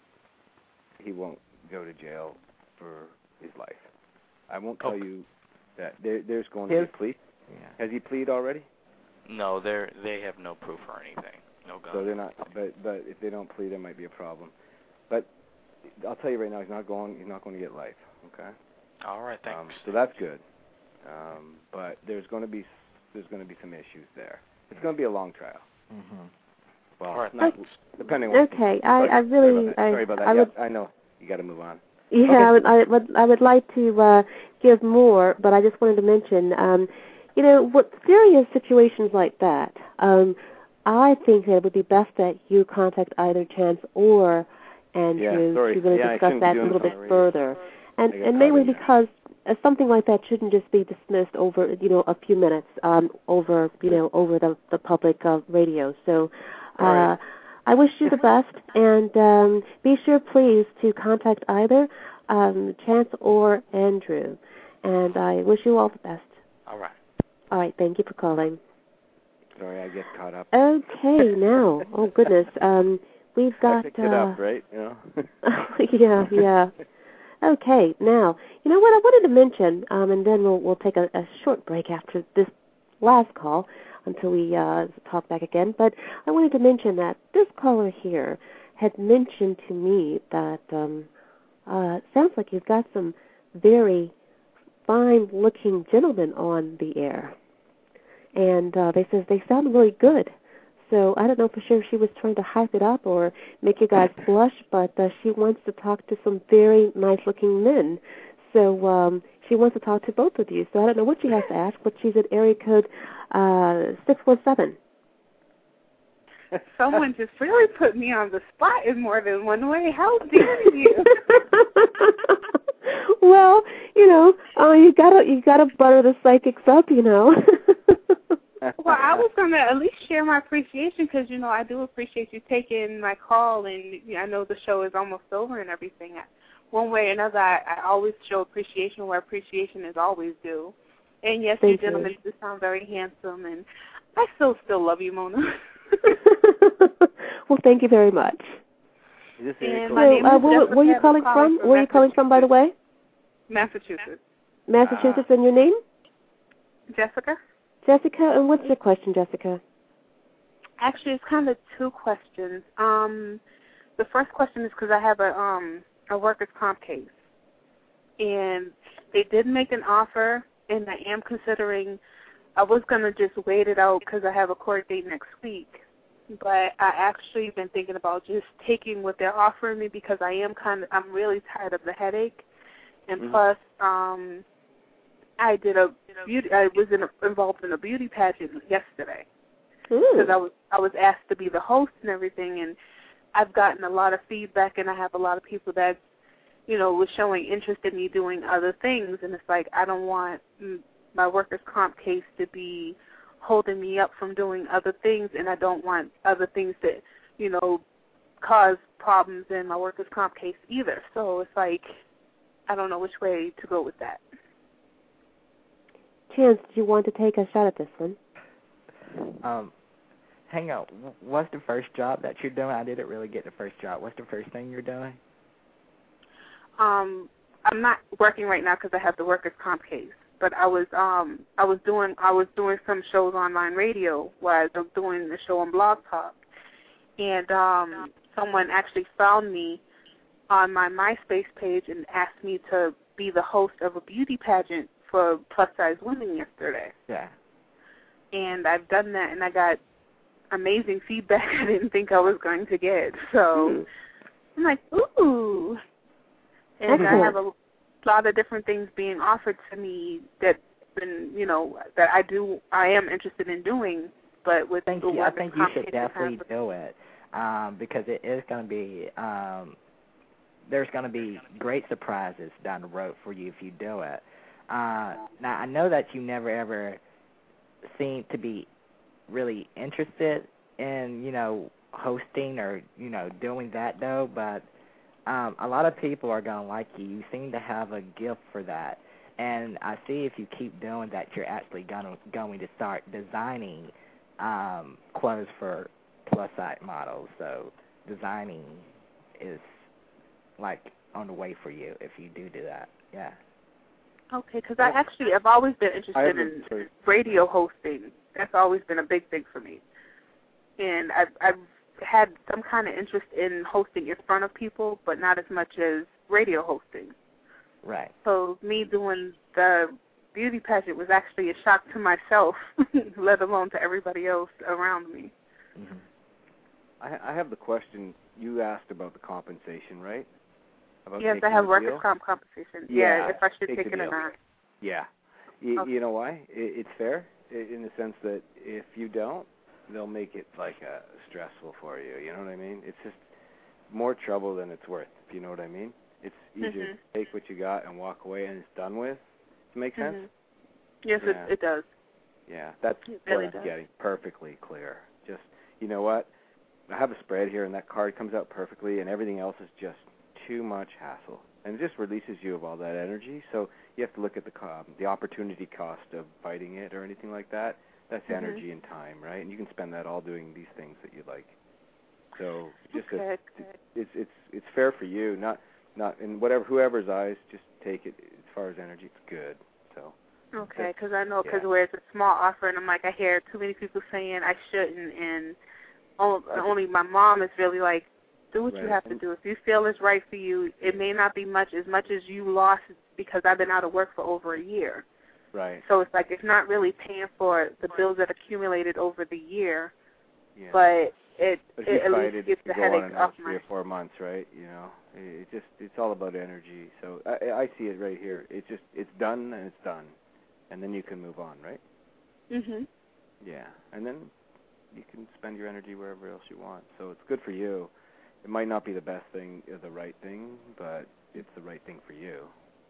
Speaker 4: he won't go to jail for his life. I won't tell you that there's going to be a plea. Yeah. Has he pleaded already?
Speaker 8: No, they have no proof or anything. No gun.
Speaker 4: So they're not. But if they don't plead, it might be a problem. But I'll tell you right now, he's not going to get life. Okay.
Speaker 8: All right. Thanks.
Speaker 4: So that's good. But there's going to be some issues there. It's going to be a long trial.
Speaker 8: Mm-hmm.
Speaker 4: Well,
Speaker 8: all right.
Speaker 4: Depending on.
Speaker 2: Okay. Sorry
Speaker 4: about that. I know you got to move on.
Speaker 2: Yeah,
Speaker 4: okay.
Speaker 2: I would like to give more, but I just wanted to mention, what serious situations like that, I think that it would be best that you contact either Chance or Andrew to really discuss that a little bit further, and mainly because something like that shouldn't just be dismissed over a few minutes over the public radio. So.
Speaker 4: Right.
Speaker 2: I wish you the best, and be sure, please, to contact either Chance or Andrew. And I wish you all the best.
Speaker 8: All right.
Speaker 2: All right, thank you for calling.
Speaker 4: Sorry, I get caught up.
Speaker 2: Okay, now, oh goodness, we've got.
Speaker 4: I picked it up, right?
Speaker 2: Yeah. Okay, now, you know what I wanted to mention, and then we'll take a short break after this last call until we talk back again. But I wanted to mention that this caller here had mentioned to me that sounds like you've got some very fine-looking gentlemen on the air. And they says they sound really good. So I don't know for sure if she was trying to hype it up or make you guys blush, but she wants to talk to some very nice-looking men. So she wants to talk to both of you. So I don't know what she has to ask, but she's at area code 617.
Speaker 9: Someone just really put me on the spot in more than one way. How dare you?
Speaker 2: Well, you gotta butter the psychics up,
Speaker 9: Well, I was gonna at least share my appreciation because I do appreciate you taking my call, and I know the show is almost over and everything. One way or another, I always show appreciation where appreciation is always due. And yes, you gentlemen do sound very handsome, and I still love you, Mona.
Speaker 2: Well, thank you very much.
Speaker 9: And my name is
Speaker 2: where are you calling from? Where are you calling from, by the way?
Speaker 9: Massachusetts.
Speaker 2: Massachusetts, and your name?
Speaker 9: Jessica.
Speaker 2: Jessica, and what's your question, Jessica?
Speaker 9: Actually, it's kind of two questions. The first question is because I have a workers' comp case, and they did make an offer, and I am considering. I was going to just wait it out because I have a court date next week, but I actually been thinking about just taking what they're offering me because I'm really tired of the headache, and plus I was involved in a beauty pageant yesterday because I was asked to be the host and everything, and I've gotten a lot of feedback, and I have a lot of people that was showing interest in me doing other things, and it's like I don't want my workers' comp case to be holding me up from doing other things, and I don't want other things that, cause problems in my workers' comp case either. So it's like I don't know which way to go with that.
Speaker 2: Chance, do you want to take a shot at this one?
Speaker 3: Hang on. What's the first job that you're doing? I didn't really get the first job. What's the first thing you're doing?
Speaker 9: I'm not working right now because I have the workers' comp case. But I was doing some shows on online radio while I was doing the show on Blog Talk, and someone actually found me on my MySpace page and asked me to be the host of a beauty pageant for plus-size women yesterday.
Speaker 3: Yeah.
Speaker 9: And I've done that, and I got amazing feedback I didn't think I was going to get. So I'm like, ooh. And I have a lot of different things being offered to me that, that I am interested in doing. But with
Speaker 3: I think you should definitely do it because it is going to be there's going to be great surprises down the road for you if you do it. Now, I know that you never ever seem to be really interested in, hosting or, doing that, though, but a lot of people are going to like you. You seem to have a gift for that. And I see if you keep doing that, you're actually going to start designing clothes for plus-size models. So designing is, on the way for you if you do that. Yeah.
Speaker 9: Okay, because I've always been interested in radio hosting. That's always been a big thing for me. And I've had some kind of interest in hosting in front of people, but not as much as radio hosting.
Speaker 3: Right.
Speaker 9: So me doing the beauty pageant was actually a shock to myself, let alone to everybody else around me.
Speaker 4: Mm-hmm. I have the question you asked about the compensation, right?
Speaker 9: Yes, I have workers' compensation. Yeah, if I should take it or not.
Speaker 4: Yeah. You know why? It's fair in the sense that if you don't, they'll make it stressful for you. You know what I mean? It's just more trouble than it's worth, if you know what I mean. It's easier to take what you got and walk away and it's done with. Does it make sense?
Speaker 9: Yes, it does.
Speaker 4: Yeah, that's what I'm getting perfectly clear. Just, you know what? I have a spread here and that card comes out perfectly and everything else is just too much hassle, and it just releases you of all that energy. So you have to look at the opportunity cost of fighting it or anything like that. That's energy and time, right? And you can spend that all doing these things that you like. So just it's fair for you, not in whoever's eyes. Just take it as far as energy. It's good. So
Speaker 9: okay, because I know where it's a small offer, and I'm like I hear too many people saying I shouldn't, and only my mom is really like. Do what you have to do. If you feel it's right for you, it may not be as much as you lost because I've been out of work for over a year.
Speaker 4: Right.
Speaker 9: So it's like it's not really paying for the bills that accumulated over the year, but it at least gets the headache off my
Speaker 4: 3 or 4 months, right? It's all about energy. So I see it right here. It's done and it's done, and then you can move on, right?
Speaker 9: Mhm.
Speaker 4: Yeah, and then you can spend your energy wherever else you want. So it's good for you. It might not be the best thing or the right thing, but it's the right thing for you,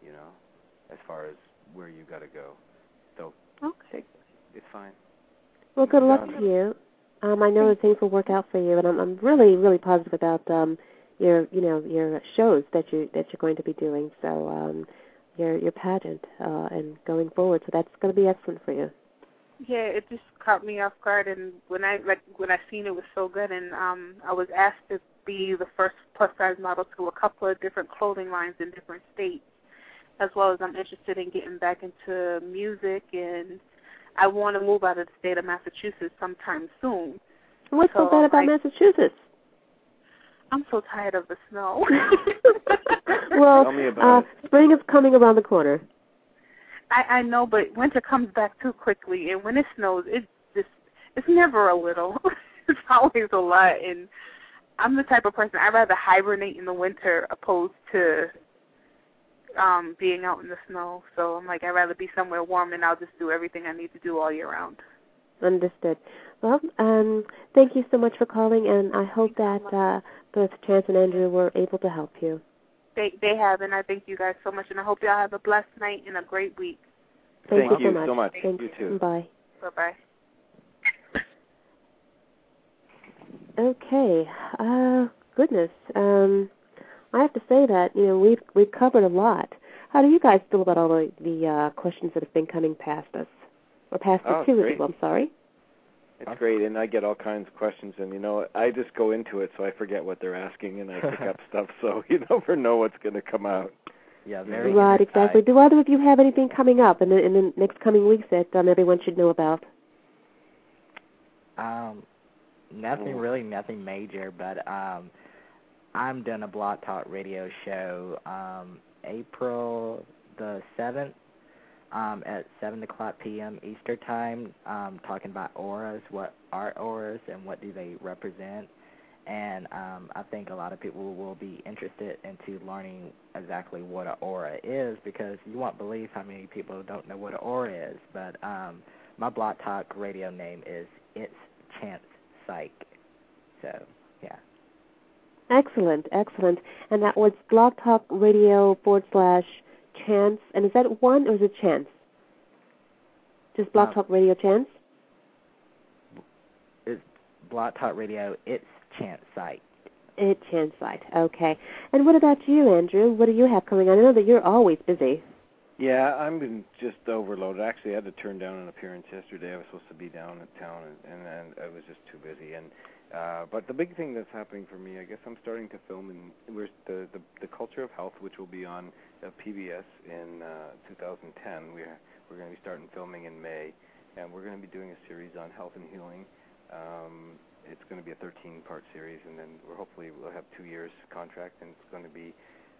Speaker 4: as far as where you got to go. So it's fine.
Speaker 2: Well, good luck to you. I know that things will work out for you, and I'm really, really positive about your shows that you're going to be doing. So your pageant and going forward. So that's going to be excellent for you.
Speaker 9: Yeah, it just caught me off guard, and when I seen it was so good, and I was asked to be the first plus-size model to a couple of different clothing lines in different states, as well as I'm interested in getting back into music, and I want to move out of the state of Massachusetts sometime soon.
Speaker 2: What's so bad about Massachusetts?
Speaker 9: I'm so tired of the snow.
Speaker 2: Well, spring is coming around the corner.
Speaker 9: I know, but winter comes back too quickly, and when it snows, it's never a little. It's always a lot, and I'm the type of person, I'd rather hibernate in the winter opposed to being out in the snow. So I'm like, I'd rather be somewhere warm, and I'll just do everything I need to do all year round.
Speaker 2: Understood. Well, thank you so much for calling, and I hope that both Chance and Andrew were able to help you.
Speaker 9: They have, and I thank you guys so much, and I hope y'all have a blessed night and a great week.
Speaker 2: Thank
Speaker 4: you
Speaker 2: so much.
Speaker 4: Thank you too.
Speaker 2: Bye.
Speaker 9: Bye-bye.
Speaker 2: Okay. Goodness. I have to say that we've covered a lot. How do you guys feel about all the questions that have been coming past us, or past us to you? I'm sorry.
Speaker 4: It's great, and I get all kinds of questions, and I just go into it, so I forget what they're asking, and I pick up stuff, so you never know what's going to come out.
Speaker 3: Yeah, very
Speaker 2: right, exactly. Do either of you have anything coming up in the next coming weeks that everyone should know about?
Speaker 3: Nothing major, but I'm doing a Blog Talk radio show April the 7th at 7 o'clock p.m. Eastern Time, talking about auras, what are auras and what do they represent. And I think a lot of people will be interested into learning exactly what an aura is, because you won't believe how many people don't know what an aura is. But my Blog Talk radio name is It's Chance Psych. So, yeah.
Speaker 2: Excellent, excellent. And that was Blog Talk Radio /Chance. And is that one or is it Chance? Just Blog Talk Radio Chance?
Speaker 3: It's Blog Talk Radio, It's Chance Site.
Speaker 2: It's Chance Site, okay. And what about you, Andrew? What do you have coming on? I know that you're always busy.
Speaker 4: Yeah, I've been just overloaded. Actually, I had to turn down an appearance yesterday. I was supposed to be down in town, and I was just too busy. And but the big thing that's happening for me, I guess I'm starting to film in the Culture of Health, which will be on PBS in 2010. We're going to be starting filming in May, and we're going to be doing a series on health and healing. It's going to be a 13-part series, and then we'll have 2 years contract, and it's going to be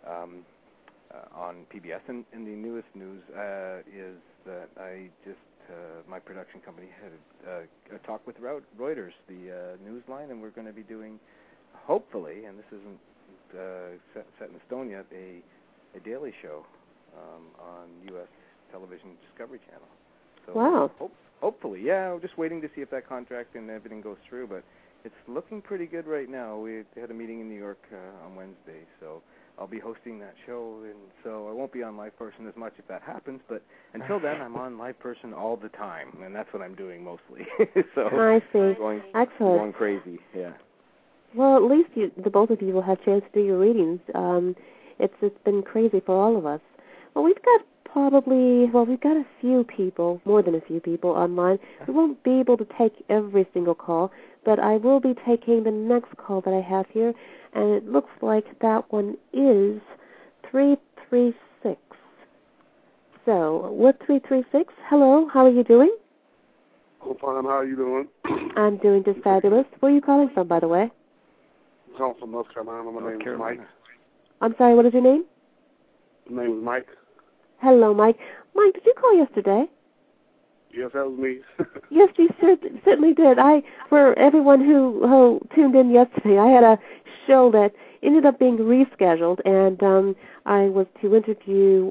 Speaker 4: on PBS. And the newest news is that I just my production company had a talk with Reuters, the Newsline, and we're going to be doing, hopefully, and this isn't set in stone yet, a daily show on U.S. television Discovery Channel. So
Speaker 2: wow.
Speaker 4: Hopefully, yeah. We're just waiting to see if that contract and everything goes through, but it's looking pretty good right now. We had a meeting in New York on Wednesday, so I'll be hosting that show, and so I won't be on Live Person as much if that happens, but until then, I'm on Live Person all the time, and that's what I'm doing mostly. So
Speaker 2: I see. Excellent.
Speaker 4: Going crazy, yeah.
Speaker 2: Well, at least the both of you will have a chance to do your readings. It's been crazy for all of us. Well, we've got a few people, more than a few people online. We won't be able to take every single call, but I will be taking the next call that I have here, and it looks like that one is 336. So, what 336? Hello, how are you doing?
Speaker 10: I'm fine. How are you doing?
Speaker 2: I'm doing just fabulous. Where are you calling from, by the way?
Speaker 10: I'm calling from North Carolina. My name is Mike.
Speaker 2: I'm sorry, what is your name?
Speaker 10: My name is Mike.
Speaker 2: Hello, Mike. Mike, did you call yesterday?
Speaker 10: Yes, that was me.
Speaker 2: Yes, you certainly did. For everyone who tuned in yesterday, I had a show that ended up being rescheduled, and I was to interview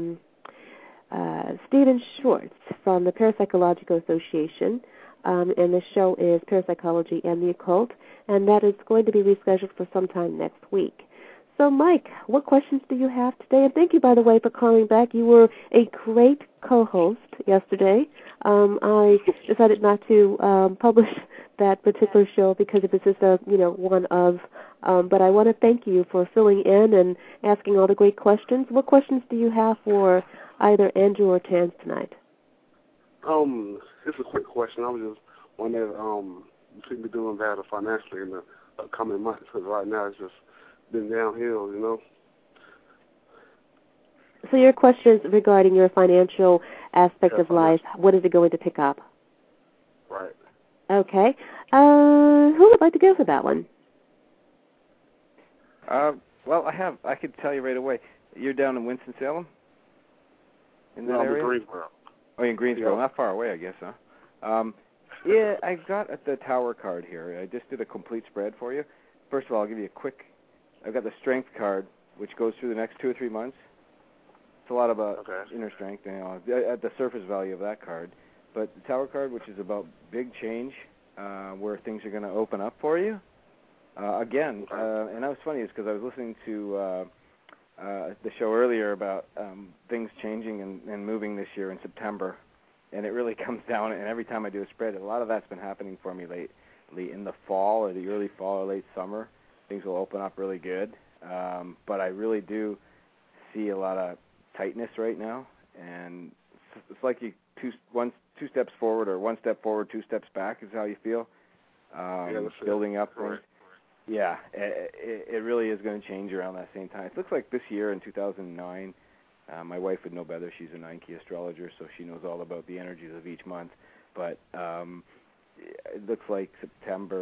Speaker 2: Stephen Schwartz from the Parapsychological Association, and the show is Parapsychology and the Occult, and that is going to be rescheduled for sometime next week. So, Mike, what questions do you have today? And thank you, by the way, for calling back. You were a great co-host yesterday. I decided not to publish that particular show because it was just one of. But I want to thank you for filling in and asking all the great questions. What questions do you have for either Andrew or Chance tonight?
Speaker 10: It's a quick question. I was just wondering, you seem to be doing better financially in the upcoming months, because right now it's just been downhill, you know.
Speaker 2: So your question is regarding your financial aspect of life. What is it going to pick up?
Speaker 10: Right.
Speaker 2: Okay. Who would like to go for that one?
Speaker 4: Well, I could tell you right away. You're down in Winston-Salem? In that area?
Speaker 10: I'm in Greensboro.
Speaker 4: Oh, you're in Greensboro. Yeah. Not far away, I guess, huh? Yeah, I got the Tower card here. I just did a complete spread for you. First of all, I'll give you a quick... I've got the Strength card, which goes through the next 2 or 3 months. It's a lot about inner strength, at the surface value of that card. But the Tower card, which is about big change, where things are going to open up for you. And that was funny, is because I was listening to the show earlier about things changing and moving this year in September. And it really comes down, and every time I do a spread, a lot of that's been happening for me lately in the fall or the early fall or late summer. Things will open up really good. But I really do see a lot of tightness right now. And it's like you two steps forward or 1 step forward, 2 steps back is how you feel. Building up things. Yeah, it really is going to change around that same time. It looks like this year in 2009, my wife would know better. She's a 9-key astrologer, so she knows all about the energies of each month. But it looks like September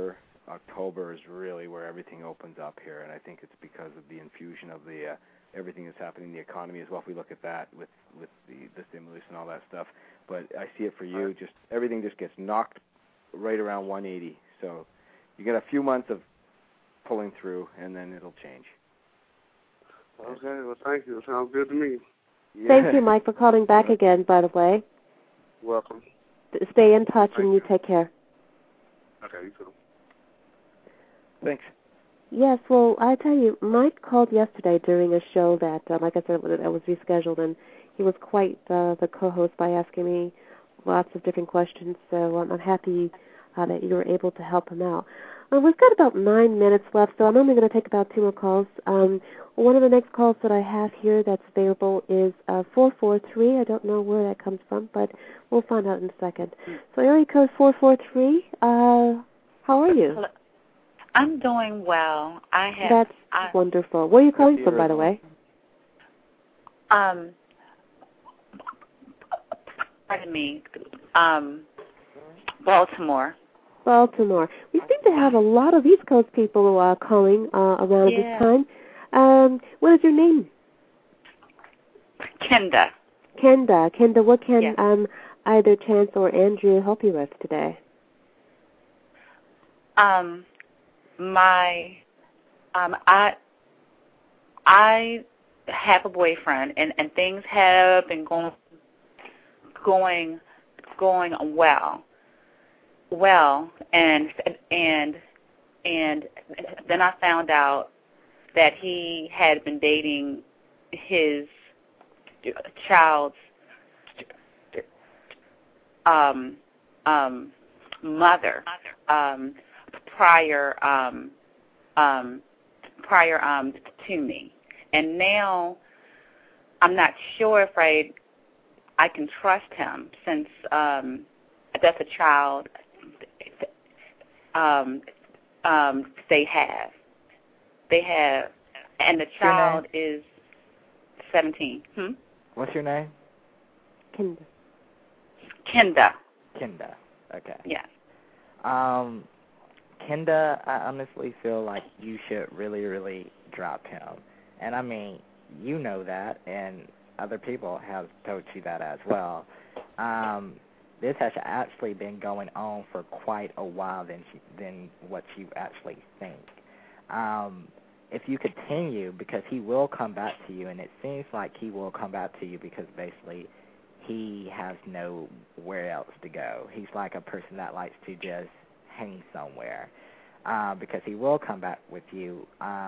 Speaker 4: October is really where everything opens up here, and I think it's because of the infusion of the everything that's happening in the economy as well. If we look at that with the stimulus and all that stuff, but I see it for you. Just everything just gets knocked right around 180. So you get a few months of pulling through, and then it'll change.
Speaker 10: Okay, well, thank you. It sounds good to me.
Speaker 2: Yeah. Thank you, Mike, for calling back again, by the way.
Speaker 10: Welcome.
Speaker 2: Stay in touch, and you take care.
Speaker 10: Okay, you too.
Speaker 4: Thanks.
Speaker 2: Yes, well, I tell you, Mike called yesterday during a show that, like I said, it was rescheduled, and he was quite the co-host by asking me lots of different questions, so I'm happy that you were able to help him out. We've got about 9 minutes left, so I'm only going to take about 2 more calls. One of the next calls that I have here that's available is 443. I don't know where that comes from, but we'll find out in a second. So area code 443, how are you?
Speaker 11: Hello. I'm doing well. That's
Speaker 2: wonderful. Where are you calling from, by the way?
Speaker 11: Pardon me. Baltimore.
Speaker 2: Baltimore. We seem to have a lot of East Coast people calling around this time. What is your name?
Speaker 11: Kenda.
Speaker 2: Kenda, what can either Chance or Andrea help you with today?
Speaker 11: I have a boyfriend, and things have been going well, and then I found out that he had been dating his child's mother prior to me, and now I'm not sure if I can trust him, since that's a child they have, and the child is 17.
Speaker 3: What's your name?
Speaker 11: Kenda.
Speaker 3: Okay.
Speaker 11: Yes.
Speaker 3: Kenda, I honestly feel like you should really, really drop him. And I mean, you know that, and other people have told you that as well. This has actually been going on for quite a while than what you actually think. If you continue, because he will come back to you, and it seems like he will come back to you because basically he has nowhere else to go. He's like a person that likes to just hang somewhere, because he will come back with you.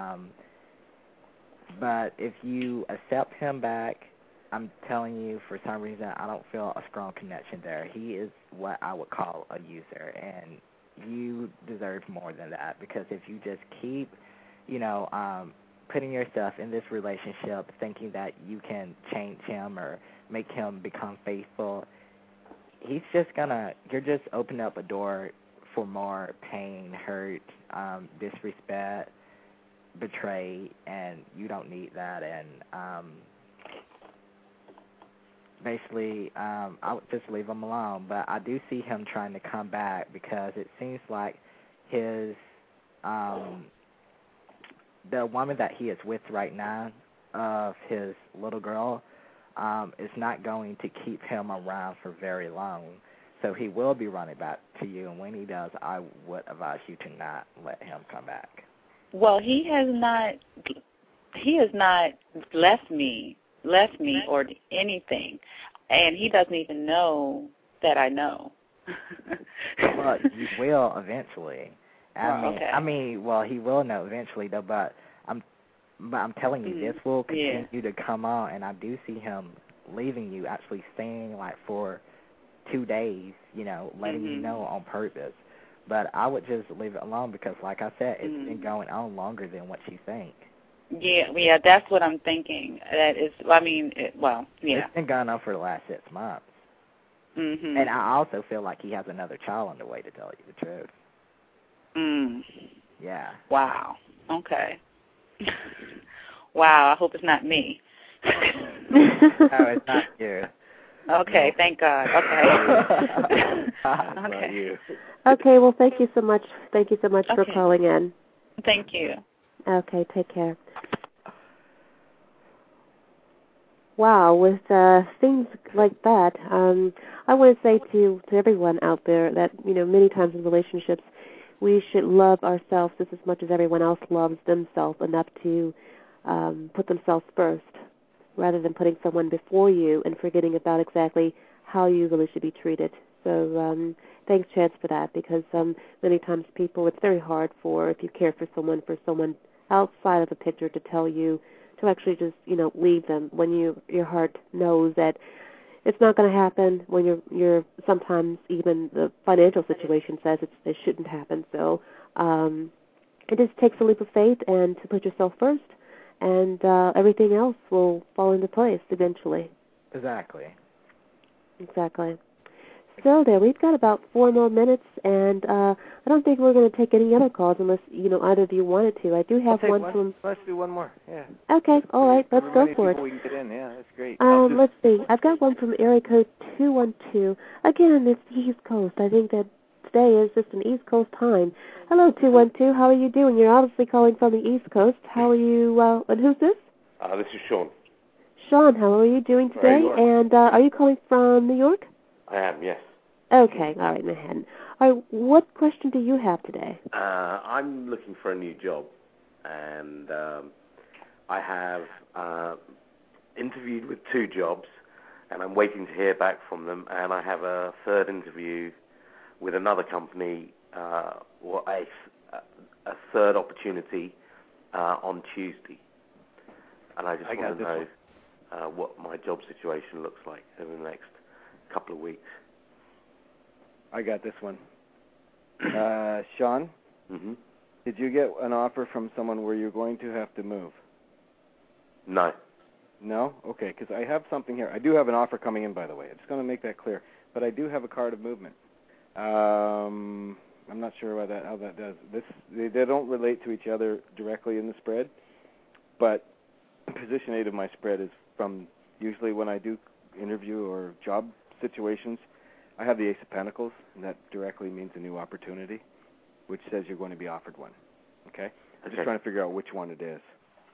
Speaker 3: But if you accept him back, I'm telling you, for some reason, I don't feel a strong connection there. He is what I would call a user, and you deserve more than that, because if you just keep, putting yourself in this relationship thinking that you can change him or make him become faithful, you're just opening up a door for more pain, hurt, disrespect, betray, and you don't need that. And basically, I would just leave him alone. But I do see him trying to come back, because it seems like his the woman that he is with right now, of his little girl, is not going to keep him around for very long. So he will be running back to you, and when he does, I would advise you to not let him come back.
Speaker 11: Well, he has not left me or anything, and he doesn't even know that I know.
Speaker 3: Well, you will eventually.
Speaker 11: I
Speaker 3: mean, he will know eventually, though. But I'm telling you, this will continue to come on, and I do see him leaving you, actually staying like for 2 days, letting you know on purpose. But I would just leave it alone, because, like I said, it's been going on longer than what you think.
Speaker 11: Yeah, that's what I'm thinking. It's been
Speaker 3: going on for the last 6 months. And I also feel like he has another child on the way, to tell you the truth. Yeah.
Speaker 11: Wow. Okay. Wow, I hope it's not me.
Speaker 3: No, it's not you.
Speaker 11: Okay, thank God. Okay.
Speaker 4: Okay.
Speaker 2: Okay, well, thank you so much. Thank you so much for calling in.
Speaker 11: Thank you.
Speaker 2: Okay, take care. Wow, with things like that, I want to say to everyone out there that, many times in relationships, we should love ourselves just as much as everyone else loves themselves, enough to put themselves first, rather than putting someone before you and forgetting about exactly how you really should be treated. So thanks, Chance, for that, because many times people, it's very hard if you care for someone outside of the picture to tell you to actually just, leave them when your heart knows that it's not going to happen, when you're sometimes even the financial situation says it shouldn't happen. So it just takes a leap of faith and to put yourself first, and everything else will fall into place eventually.
Speaker 3: Exactly.
Speaker 2: So there, we've got about 4 more minutes, and I don't think we're going to take any other calls unless, either of you wanted to. I do have one from...
Speaker 4: Let's do one more, yeah.
Speaker 2: Okay, all right, let's go for it.
Speaker 4: We can get in, yeah, that's great.
Speaker 2: Let's see. I've got one from area code 212. Again, it's the East Coast. I think that today is just an East Coast time. Hello, 212. How are you doing? You're obviously calling from the East Coast. How are you, and who's this?
Speaker 12: This is Sean.
Speaker 2: Sean, how are you doing today? And are you calling from New York?
Speaker 12: I am, yes.
Speaker 2: Okay, all right, Manhattan. All right, what question do you have today?
Speaker 12: I'm looking for a new job, and I have interviewed with 2 jobs, and I'm waiting to hear back from them, and I have a third interview with another company, or a third opportunity on Tuesday. And I just want to know what my job situation looks like over the next couple of weeks.
Speaker 4: I got this one. Sean, did you get an offer from someone where you're going to have to move?
Speaker 12: No.
Speaker 4: No? Okay, because I have something here. I do have an offer coming in, by the way. I'm just going to make that clear. But I do have a card of movement. I'm not sure how that does. They don't relate to each other directly in the spread, but position 8 of my spread is from usually when I do interview or job situations, I have the Ace of Pentacles, and that directly means a new opportunity, which says you're going to be offered one. Okay? I'm just trying to figure out which one it is.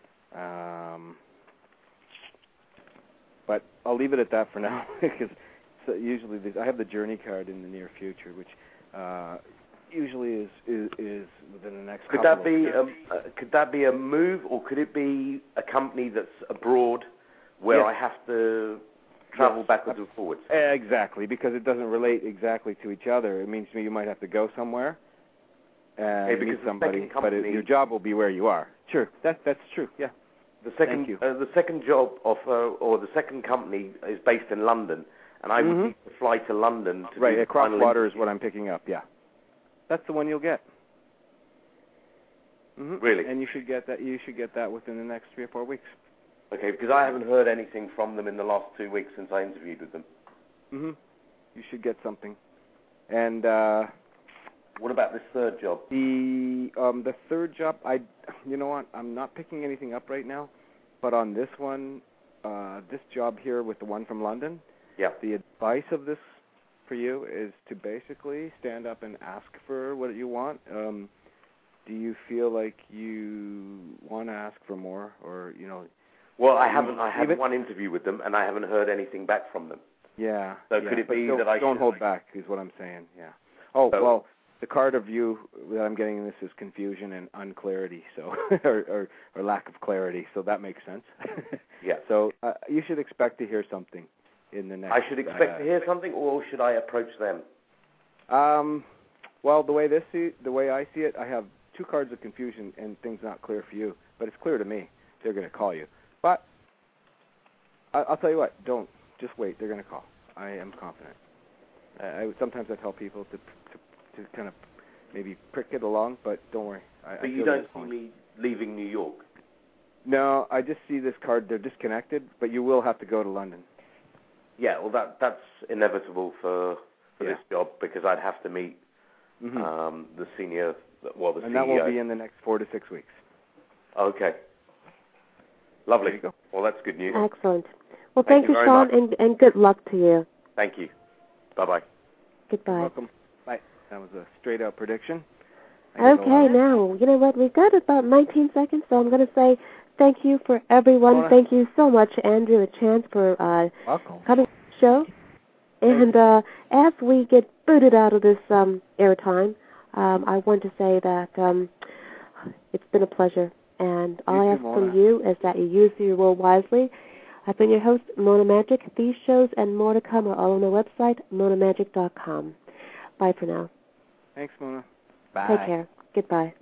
Speaker 4: But I'll leave it at that for now, because usually I have the Journey card in the near future, which usually is within the next
Speaker 12: couple of months. Could that be a move, or could it be a company that's abroad where I have to travel backwards and forwards?
Speaker 4: Exactly, because it doesn't relate exactly to each other. It means you might have to go somewhere and meet somebody, but your job will be where you are. Sure, that's true. Yeah.
Speaker 12: The second job offer, or the second company, is based in London, and I would need to fly to London to do the final
Speaker 4: Crosswater
Speaker 12: interview.
Speaker 4: is what I'm picking up. Yeah, that's the one you'll get.
Speaker 12: Really?
Speaker 4: And you should get that. You should get that within the next 3 or 4 weeks.
Speaker 12: Okay, because I haven't heard anything from them in the last 2 weeks since I interviewed with them.
Speaker 4: You should get something. And
Speaker 12: what about this third job?
Speaker 4: The third job, you know what? I'm not picking anything up right now, but on this one, this job here with the one from London, the advice of this for you is to basically stand up and ask for what you want. Do you feel like you want to ask for more, or
Speaker 12: Well, I haven't. I had one interview with them, and I haven't heard anything back from them.
Speaker 4: Yeah.
Speaker 12: So could it be that I
Speaker 4: don't hold back? Is what I'm saying. Yeah. Oh, well, the card of you that I'm getting in this is confusion and unclarity, so or lack of clarity. So that makes sense.
Speaker 12: Yeah.
Speaker 4: So you should expect to hear something in the next.
Speaker 12: I should expect to hear something, or should I approach them?
Speaker 4: Well, the way I see it, I have 2 cards of confusion and things not clear for you, but it's clear to me. They're going to call you. But I'll tell you what, just wait. They're going to call. I am confident. Sometimes I tell people to kind of maybe prick it along, but don't worry.
Speaker 12: But you don't see me leaving New York?
Speaker 4: No, I just see this card. They're disconnected, but you will have to go to London.
Speaker 12: Yeah, well, that's inevitable for this job, because I'd have to meet the senior, the CEO.
Speaker 4: And that will be in the next 4 to 6 weeks.
Speaker 12: Okay. Lovely.
Speaker 4: There you go.
Speaker 12: Well, that's good news.
Speaker 2: Excellent. Well, thank you, Sean, and good luck to you.
Speaker 12: Thank you. Bye-bye.
Speaker 2: Goodbye.
Speaker 4: You're welcome. Bye. That was a straight-out prediction.
Speaker 2: Okay, now, you know what? We've got about 19 seconds, so I'm going to say thank you for everyone. Thank you so much, Andrew, a chance for coming to the show. And as we get booted out of this airtime, I want to say that it's been a pleasure. And all I ask from you is that you use your will wisely. I've been your host, Mona Magic. These shows and more to come are all on the website, monamagic.com. Bye for now.
Speaker 4: Thanks, Mona.
Speaker 3: Bye.
Speaker 2: Take care. Goodbye.